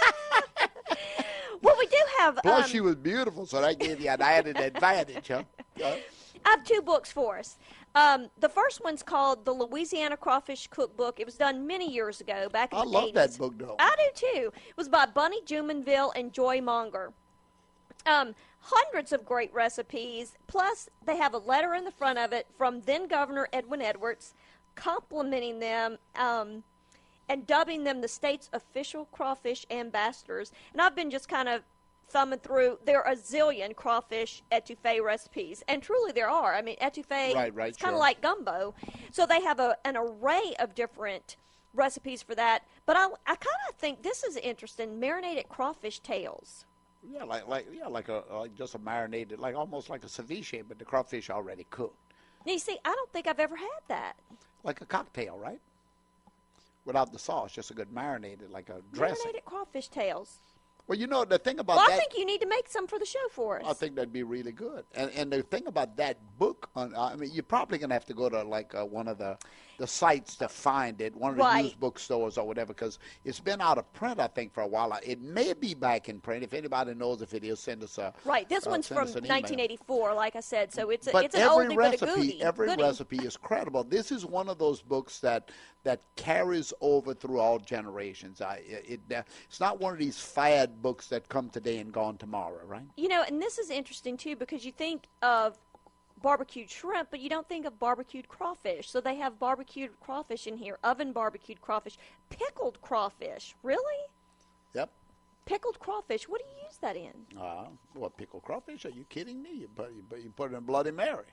S10: Well, we do have.
S1: Plus,
S10: um,
S1: she was beautiful, so that gave you an added advantage, huh? Uh,
S10: I have two books for us. Um, the first one's called The Louisiana Crawfish Cookbook. It was done many years ago, back in
S1: I
S10: the
S1: love
S10: eighties.
S1: that book, though.
S10: I do, too. It was by Bunny Jumonville and Joy Monger. Um, hundreds of great recipes, plus they have a letter in the front of it from then-Governor Edwin Edwards complimenting them um, and dubbing them the state's official crawfish ambassadors. And I've been just kind of thumbing through, there are a zillion crawfish etouffee recipes, and truly there are. I mean, etouffee
S1: Right, right,
S10: it's kind of
S1: sure.
S10: like gumbo. So they have a, an array of different recipes for that. But I, I kind of think this is interesting, marinated crawfish tails.
S1: Yeah, like like yeah, like a like just a marinated, like almost like a ceviche, but the crawfish already cooked,
S10: Now, you see, I don't think I've ever had that.
S1: like a cocktail, right? Without the sauce, just a good marinated, like a dressing.
S10: Marinated crawfish tails.
S1: Well, you know the thing about
S10: Well,
S1: that.
S10: I think you need to make some for the show for us.
S1: I think that'd be really good. And and the thing about that book, on, I mean, you're probably gonna have to go to like uh, one of the the sites to find it, one of the
S10: Right.
S1: used bookstores or whatever, because it's been out of print, I think, for a while. It may be back in print. If anybody knows if it is, send us a
S10: Right, this
S1: uh,
S10: one's
S1: send
S10: from
S1: us an email.
S10: nineteen eighty-four, like I said, so it's a,
S1: But
S10: it's an
S1: every
S10: oldie
S1: recipe,
S10: but a goodie.
S1: every
S10: goodie.
S1: recipe is credible. This is one of those books that that carries over through all generations. I, it, it it's not one of these fad books that come today and gone tomorrow, right?
S10: You know, and this is interesting, too, because you think of barbecued shrimp, but you don't think of barbecued crawfish. So they have barbecued crawfish in here, oven barbecued crawfish, pickled crawfish. Really?
S1: Yep.
S10: Pickled crawfish. What do you use that in?
S1: Uh, what, pickled crawfish? Are you kidding me? You put, you put, you put it in Bloody Mary.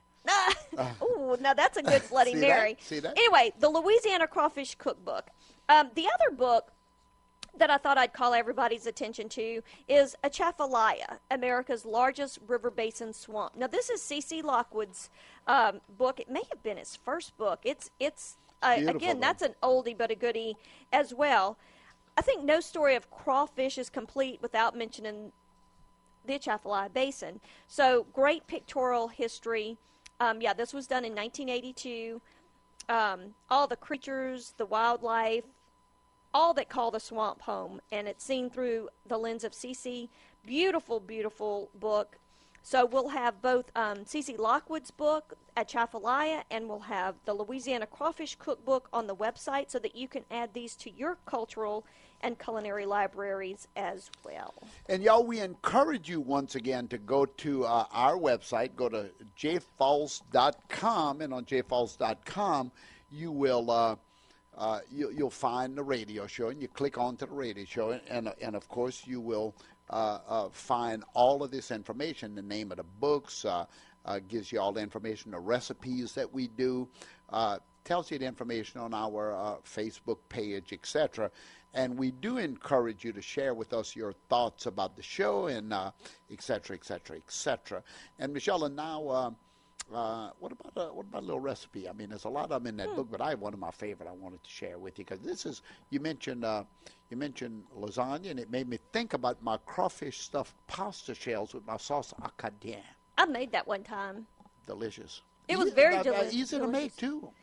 S10: Ooh, now that's a good Bloody
S1: See
S10: Mary.
S1: that? See that?
S10: Anyway, the Louisiana Crawfish Cookbook. Um, the other book that I thought I'd call everybody's attention to is Atchafalaya, America's largest river basin swamp. Now, this is C C Lockwood's um, book. It may have been his first book. It's it's uh,
S1: Beautiful,
S10: again,
S1: though.
S10: that's an oldie but a goodie as well. I think no story of crawfish is complete without mentioning the Atchafalaya Basin. So, great pictorial history. Um, yeah, this was done in nineteen eighty-two. Um, all the creatures, the wildlife, all that call the swamp home, and it's seen through the lens of Cece. Beautiful, beautiful book. So we'll have both um, Cece Lockwood's book, Atchafalaya, and we'll have the Louisiana Crawfish Cookbook on the website so that you can add these to your cultural and culinary libraries as well.
S1: And y'all, we encourage you once again to go to uh, our website, go to j falls dot com, and on j falls dot com you will uh, uh, you, you'll find the radio show, and you click onto the radio show, and and, and of course you will uh, uh, find all of this information, the name of the books, uh, uh, gives you all the information, the recipes that we do, uh, tells you the information on our uh, Facebook page, et cetera. And we do encourage you to share with us your thoughts about the show and uh, et cetera, et cetera, et cetera. And Michelle, and now, uh, uh, what about a, what about a little recipe? I mean, there's a lot of them in that
S10: Hmm.
S1: book, but I have one of my favorite I wanted to share with you because this is you mentioned uh, you mentioned lasagna, and it made me think about my crawfish stuffed pasta shells with my sauce acadien.
S10: I made that one time.
S1: Delicious.
S10: It was
S1: Easy-
S10: very
S1: uh, uh,
S10: deli-
S1: Easy to make
S10: delicious.
S1: too.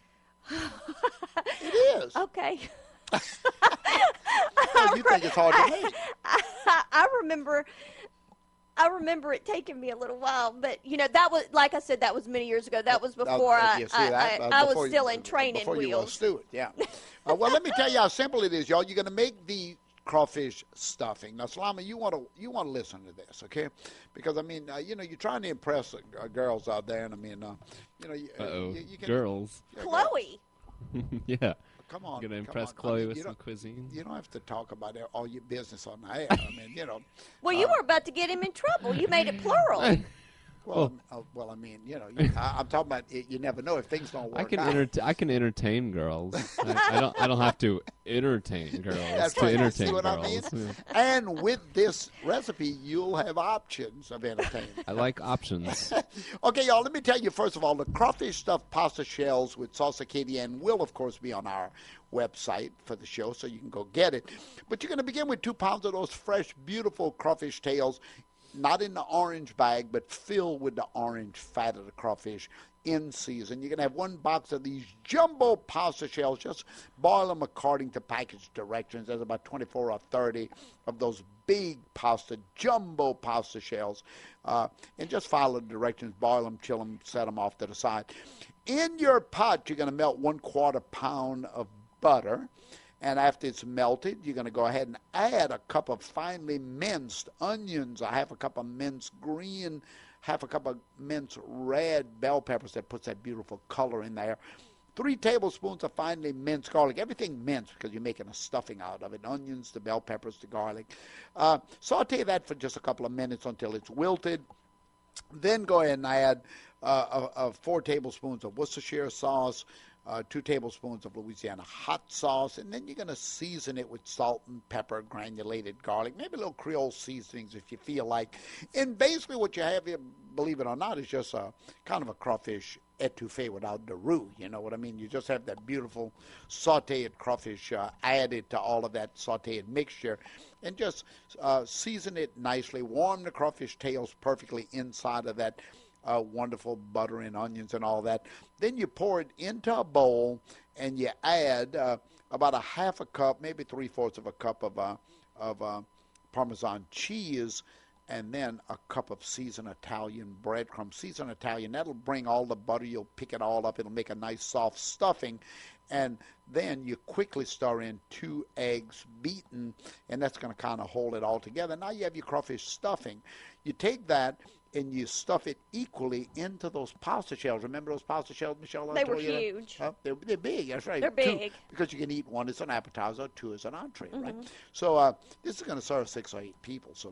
S1: It is.
S10: Okay.
S1: Well, you think it's hard to make?
S10: I, I remember, I remember it taking me a little while, but you know that was, like I said, that was many years ago. That was before
S1: Uh,
S10: I,
S1: you see
S10: I,
S1: that?
S10: I,
S1: Uh,
S10: I
S1: before
S10: was
S1: you-
S10: still in training
S1: before you were a
S10: wheels.
S1: steward, yeah. uh, well, let me tell you how simple it is, y'all. You're going to make the crawfish stuffing. Now, Salama, you want to you want to listen to this, okay? Because I mean, uh, you know, you're trying to impress uh, uh, girls out there, and I mean, uh, you know, you, uh,
S11: Uh-oh.
S1: you, you can,
S11: Girls.
S1: Yeah,
S10: Chloe.
S11: Yeah.
S1: Come on,
S11: You're going to
S1: come
S11: impress
S1: on. I
S11: Chloe
S1: mean,
S11: with
S1: you
S11: some
S1: don't-
S11: cuisine?
S1: You don't have to talk about it- all your business on the air. I mean, you know.
S10: Well, you
S1: uh,
S10: were about to get him in trouble. You made it plural.
S1: Well, uh, well, I mean, you know, you, I, I'm talking about it, you never know if things don't work
S11: I can
S1: out.
S11: enter- I can entertain girls. I, I don't I don't have to entertain girls
S1: That's
S11: to
S1: right.
S11: entertain
S1: See what
S11: girls.
S1: I mean?
S11: Yeah.
S1: And with this recipe, you'll have options of entertainment.
S11: I like options.
S1: Okay, y'all, let me tell you, first of all, the crawfish stuffed pasta shells with sauce acadienne will, of course, be on our website for the show, so you can go get it. But you're going to begin with two pounds of those fresh, beautiful crawfish tails, not in the orange bag, but filled with the orange fat of the crawfish in season. You're going to have one box of these jumbo pasta shells. Just boil them according to package directions. There's about twenty-four or thirty of those big pasta, jumbo pasta shells. Uh, and just follow the directions. Boil them, chill them, set them off to the side. In your pot, you're going to melt one quarter pound of butter. And after it's melted, you're going to go ahead and add a cup of finely minced onions, a half a cup of minced green, half a cup of minced red bell peppers that puts that beautiful color in there. three tablespoons of finely minced garlic. Everything minced because you're making a stuffing out of it. Onions, the bell peppers, the garlic. Uh, saute that for just a couple of minutes until it's wilted. Then go ahead and add uh, a, a four tablespoons of Worcestershire sauce, uh, two tablespoons of Louisiana hot sauce, and then you're going to season it with salt and pepper, granulated garlic, maybe a little Creole seasonings if you feel like. And basically what you have here, believe it or not, is just a kind of a crawfish etouffee without the roux. You know what I mean? You just have that beautiful sauteed crawfish uh, added to all of that sauteed mixture, and just uh, season it nicely. Warm the crawfish tails perfectly inside of that uh, wonderful butter and onions and all that. Then you pour it into a bowl, and you add uh, about a half a cup, maybe three-fourths of a cup of uh, of uh, Parmesan cheese, and then a cup of seasoned Italian breadcrumbs. Seasoned Italian, that'll bring all the butter. You'll pick it all up. It'll make a nice soft stuffing. And then you quickly stir in two eggs beaten, and that's going to kind of hold it all together. Now you have your crawfish stuffing. You take that and you stuff it equally into those pasta shells. Remember those pasta shells, Michelle?
S10: They were huge.
S1: Uh, they're, they're big, that's right.
S10: They're
S1: Two,
S10: big.
S1: because you can eat one as an appetizer, two as an entree,
S10: Mm-hmm.
S1: right? So uh, this is going to serve six or eight people. So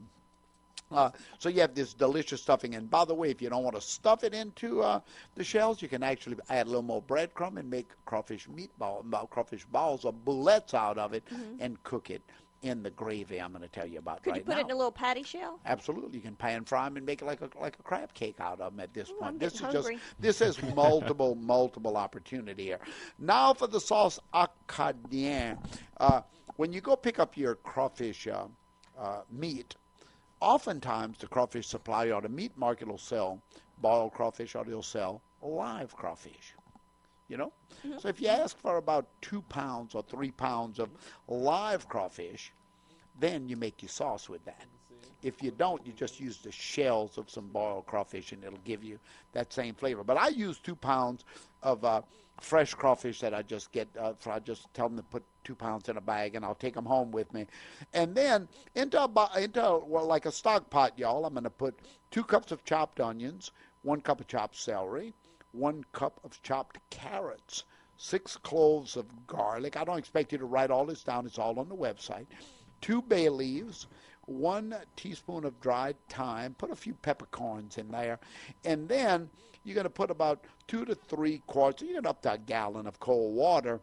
S1: Uh, so you have this delicious stuffing. And by the way, if you don't want to stuff it into uh, the shells, you can actually add a little more breadcrumb and make crawfish meatball, crawfish balls or boulettes out of it,
S10: Mhm.
S1: and cook it in the gravy I'm going to tell you about
S10: Could
S1: right
S10: you put
S1: now.
S10: it in a little patty shell?
S1: Absolutely, you can pan fry them and make it like a like a crab cake out of them at this
S10: Ooh,
S1: point.
S10: I'm
S1: This is
S10: getting
S1: just
S10: hungry.
S1: this is multiple multiple opportunity here. Now for the sauce acadien. Uh, when you go pick up your crawfish uh, uh, meat, oftentimes the crawfish supplier or the meat market will sell boiled crawfish, or they'll sell live crawfish. You know,
S10: Mhm.
S1: so if you ask for about two pounds or three pounds of live crawfish, then you make your sauce with that. If you don't, you just use the shells of some boiled crawfish, and it'll give you that same flavor. But I use two pounds of uh, fresh crawfish that I just get. Uh, for I just tell them to put two pounds in a bag, and I'll take them home with me. And then into a, bo- into a, well, like a stock pot, y'all, I'm going to put two cups of chopped onions, one cup of chopped celery, one cup of chopped carrots, six cloves of garlic. I don't expect you to write all this down. It's all on the website. Two bay leaves, one teaspoon of dried thyme. Put a few peppercorns in there. And then you're going to put about two to three quarts, you get up to a gallon of cold water.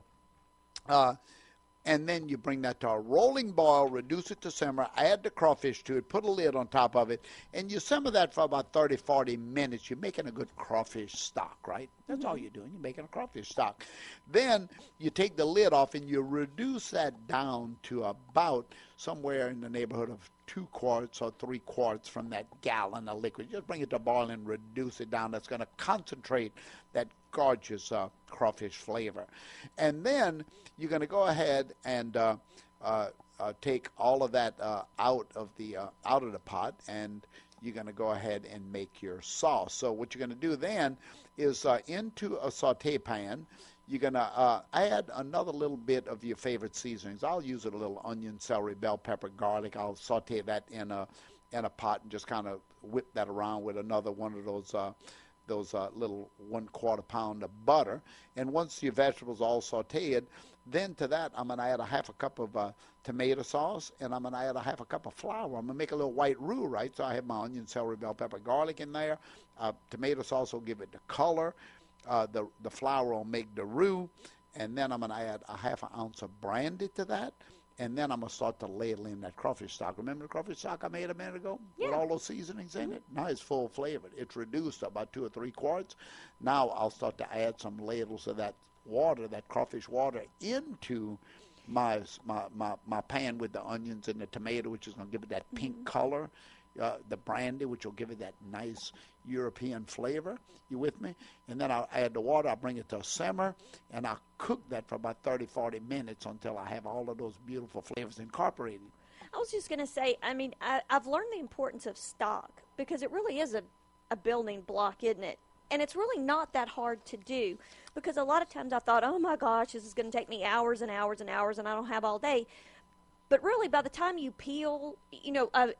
S1: Uh, and then you bring that to a rolling boil, reduce it to simmer, add the crawfish to it, put a lid on top of it, and you simmer that for about thirty, forty minutes. You're making a good crawfish stock, right? That's all you're doing. You're making a crawfish stock. Then you take the lid off and you reduce that down to about somewhere in the neighborhood of two quarts or three quarts from that gallon of liquid. Just bring it to boil and reduce it down. That's going to concentrate that gorgeous uh, crawfish flavor. And then you're going to go ahead and uh, uh, uh, take all of that uh, out of the uh, out of the pot, and you're going to go ahead and make your sauce. So what you're going to do then is uh, into a saute pan, you're going to uh, add another little bit of your favorite seasonings. I'll use it a little onion, celery, bell pepper, garlic. I'll saute that in a in a pot and just kind of whip that around with another one of those uh, those uh, little one quarter pound of butter. And once your vegetables all sauteed, then to that I'm going to add a half a cup of uh, tomato sauce, and I'm going to add a half a cup of flour. I'm going to make a little white roux, right? So I have my onion, celery, bell pepper, garlic in there. Uh, tomato sauce will give it the color. Uh, the the flour will make the roux, and then I'm going to add a half an ounce of brandy to that, and then I'm going to start to ladle in that crawfish stock. Remember the crawfish stock I made a minute ago?
S10: Yeah.
S1: With all those seasonings in it? Now it's full flavored. It's reduced to about two or three quarts. Now I'll start to add some ladles of that water, that crawfish water, into my my, my, my pan with the onions and the tomato, which is going to give it that pink
S10: Mm-hmm.
S1: color. Uh, the brandy, which will give it that nice European flavor. You with me? And then I'll add the water. I'll bring it to a simmer, and I'll cook that for about thirty, forty minutes until I have all of those beautiful flavors incorporated.
S10: I was just going to say, I mean, I, I've learned the importance of stock, because it really is a, a building block, isn't it? And it's really not that hard to do, because a lot of times I thought, oh my gosh, this is going to take me hours and hours and hours, and I don't have all day. But really, by the time you peel, you know, uh, and I'm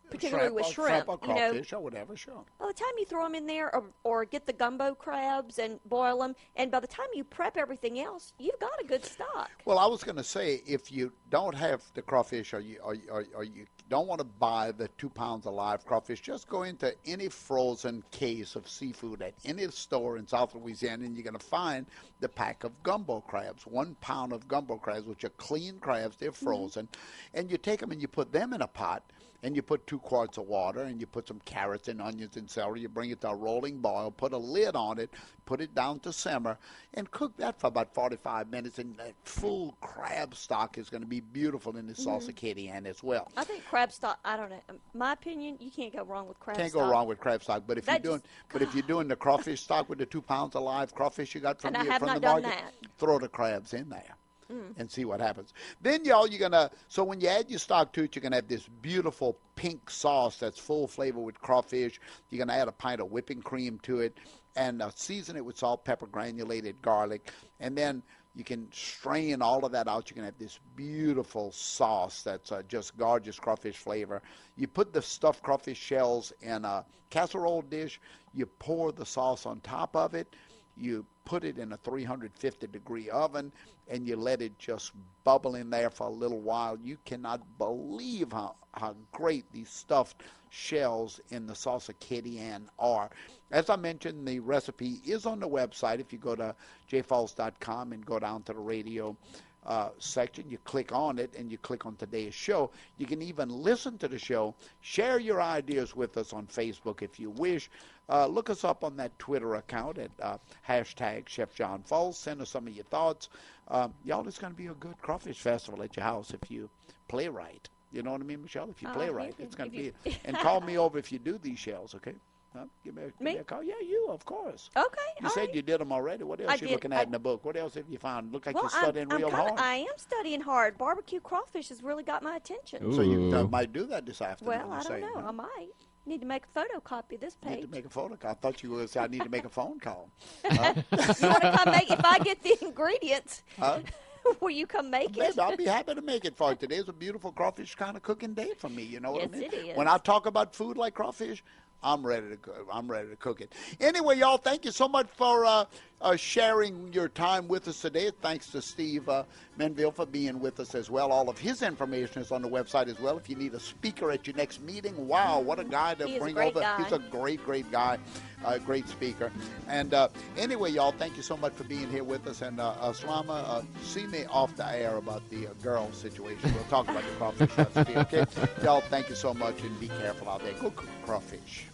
S10: particularly
S1: shrimp
S10: with
S1: or,
S10: shrimp.
S1: or
S10: you know,
S1: crawfish or whatever, sure.
S10: by the time you throw them in there, or, or get the gumbo crabs and boil them, and by the time you prep everything else, you've got a good stock.
S1: Well, I was going to say, if you don't have the crawfish, or you or, or, or you don't want to buy the two pounds of live crawfish, just go into any frozen case of seafood at any store in South Louisiana, and you're going to find the pack of gumbo crabs, one pound of gumbo crabs, which are clean crabs. They're frozen. Mm-hmm. And you take them and you put them in a pot, and you put two quarts of water, and you put some carrots and onions and celery. You bring it to a rolling boil, put a lid on it, put it down to simmer, and cook that for about forty-five minutes. And that full crab stock is going to be beautiful in the
S10: Mm-hmm.
S1: salsa Cajun as well.
S10: I think crab stock, I don't know, my opinion, you can't go wrong with crab
S1: Can't
S10: stock.
S1: go wrong with crab stock, but if
S10: That
S1: you're doing,
S10: just-
S1: but if you're doing the crawfish stock with the two pounds of live crawfish you got from
S10: And I
S1: the
S10: have
S1: from
S10: not
S1: the
S10: done
S1: market,
S10: that.
S1: throw the crabs in there.
S10: Mm.
S1: And see what happens. Then, y'all, you're going to, so when you add your stock to it, you're going to have this beautiful pink sauce that's full flavor with crawfish. You're going to add a pint of whipping cream to it and uh, season it with salt, pepper, granulated garlic. And then you can strain all of that out. You're going to have this beautiful sauce that's uh, just gorgeous crawfish flavor. You put the stuffed crawfish shells in a casserole dish. You pour the sauce on top of it. You put it in a three hundred fifty degree oven, and you let it just bubble in there for a little while. You cannot believe how, how great these stuffed shells in the salsa Cajun are. As I mentioned, the recipe is on the website. If you go to j falls dot com and go down to the radio uh, section, you click on it, and you click on today's show. You can even listen to the show. Share your ideas with us on Facebook if you wish. Uh, look us up on that Twitter account at uh, hashtag Chef John Falls. Send us some of your thoughts. Um, y'all, it's going to be a good crawfish festival at your house if you play right. You know what I mean, Michelle? If you play
S10: Uh,
S1: right,
S10: if
S1: it's going to
S10: you-
S1: be. And call me over if you do these shells, okay? Huh? Give me, a, give
S10: Me?
S1: me a call. Yeah, you, of course.
S10: Okay,
S1: You
S10: all
S1: said
S10: right.
S1: you did them already. What else
S10: I
S1: you
S10: did.
S1: looking at
S10: I-
S1: in the book? What else have you found? Look like
S10: Well,
S1: you're studying
S10: I'm,
S1: real
S10: I'm kinda,
S1: hard.
S10: I am studying hard. Barbecue crawfish has really got my attention.
S1: So you uh,
S11: Ooh.
S1: might do that this afternoon.
S10: Well,
S1: you
S10: I
S1: say,
S10: don't know.
S1: huh?
S10: I might. Need to make a photocopy of this
S1: Need
S10: page.
S1: to make a phone call. I thought you were going to say I need to make a phone call.
S10: You want to come make, if I get the ingredients,
S1: Huh?
S10: will you come make
S1: Baby,
S10: it?
S1: I'll be happy to make it for you. Today's a beautiful crawfish kind of cooking day for me. You know what
S10: Yes,
S1: I mean?
S10: it is.
S1: When I talk about food like crawfish, I'm ready to cook. I'm ready to cook it. Anyway, y'all, thank you so much for uh, uh, sharing your time with us today. Thanks to Steve uh, Menville for being with us as well. All of his information is on the website as well. If you need a speaker at your next meeting, wow, what a guy to
S10: He is a
S1: bring
S10: great
S1: over.
S10: guy.
S1: He's a great, great guy, uh, great speaker. And uh, anyway, y'all, thank you so much for being here with us. And uh, uh, Slama, uh, see me off the air about the uh, girl situation. We'll talk about the crawfish recipe, okay? Y'all, thank you so much, and be careful out there. Go cook crawfish.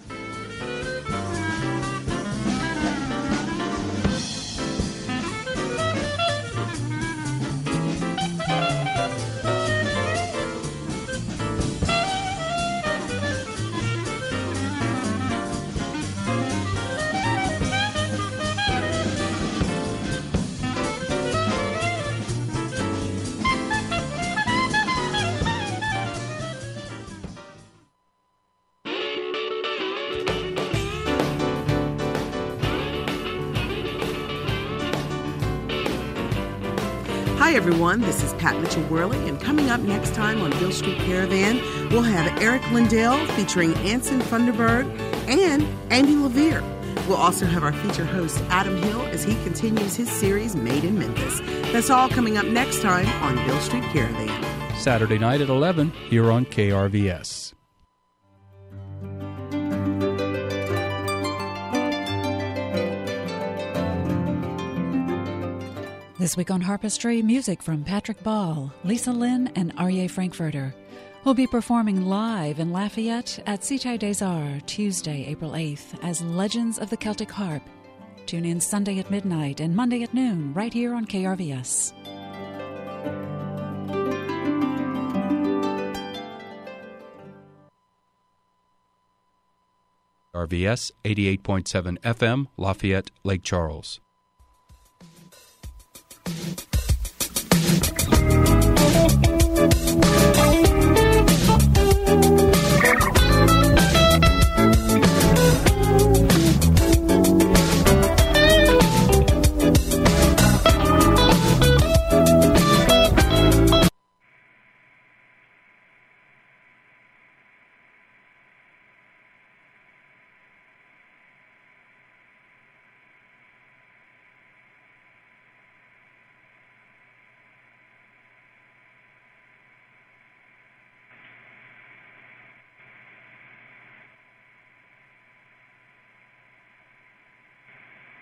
S3: Hi, everyone. This is Pat Mitchell-Worley, and coming up next time on Bill Street Caravan, we'll have Eric Lindell featuring Anson Funderburg and Andy Levere. We'll also have our feature host, Adam Hill, as he continues his series, Made in Memphis. That's all coming up next time on Bill Street Caravan.
S15: Saturday night at eleven here on K R V S.
S22: This week on Harpistry, music from Patrick Ball, Lisa Lynn, and Aryeh Frankfurter. We'll be performing live in Lafayette at Cité des Arts Tuesday, April eighth, as Legends of the Celtic Harp. Tune in Sunday at midnight and Monday at noon, right here on K R V S.
S15: R V S eighty-eight point seven F M, Lafayette, Lake Charles.
S12: Thank you.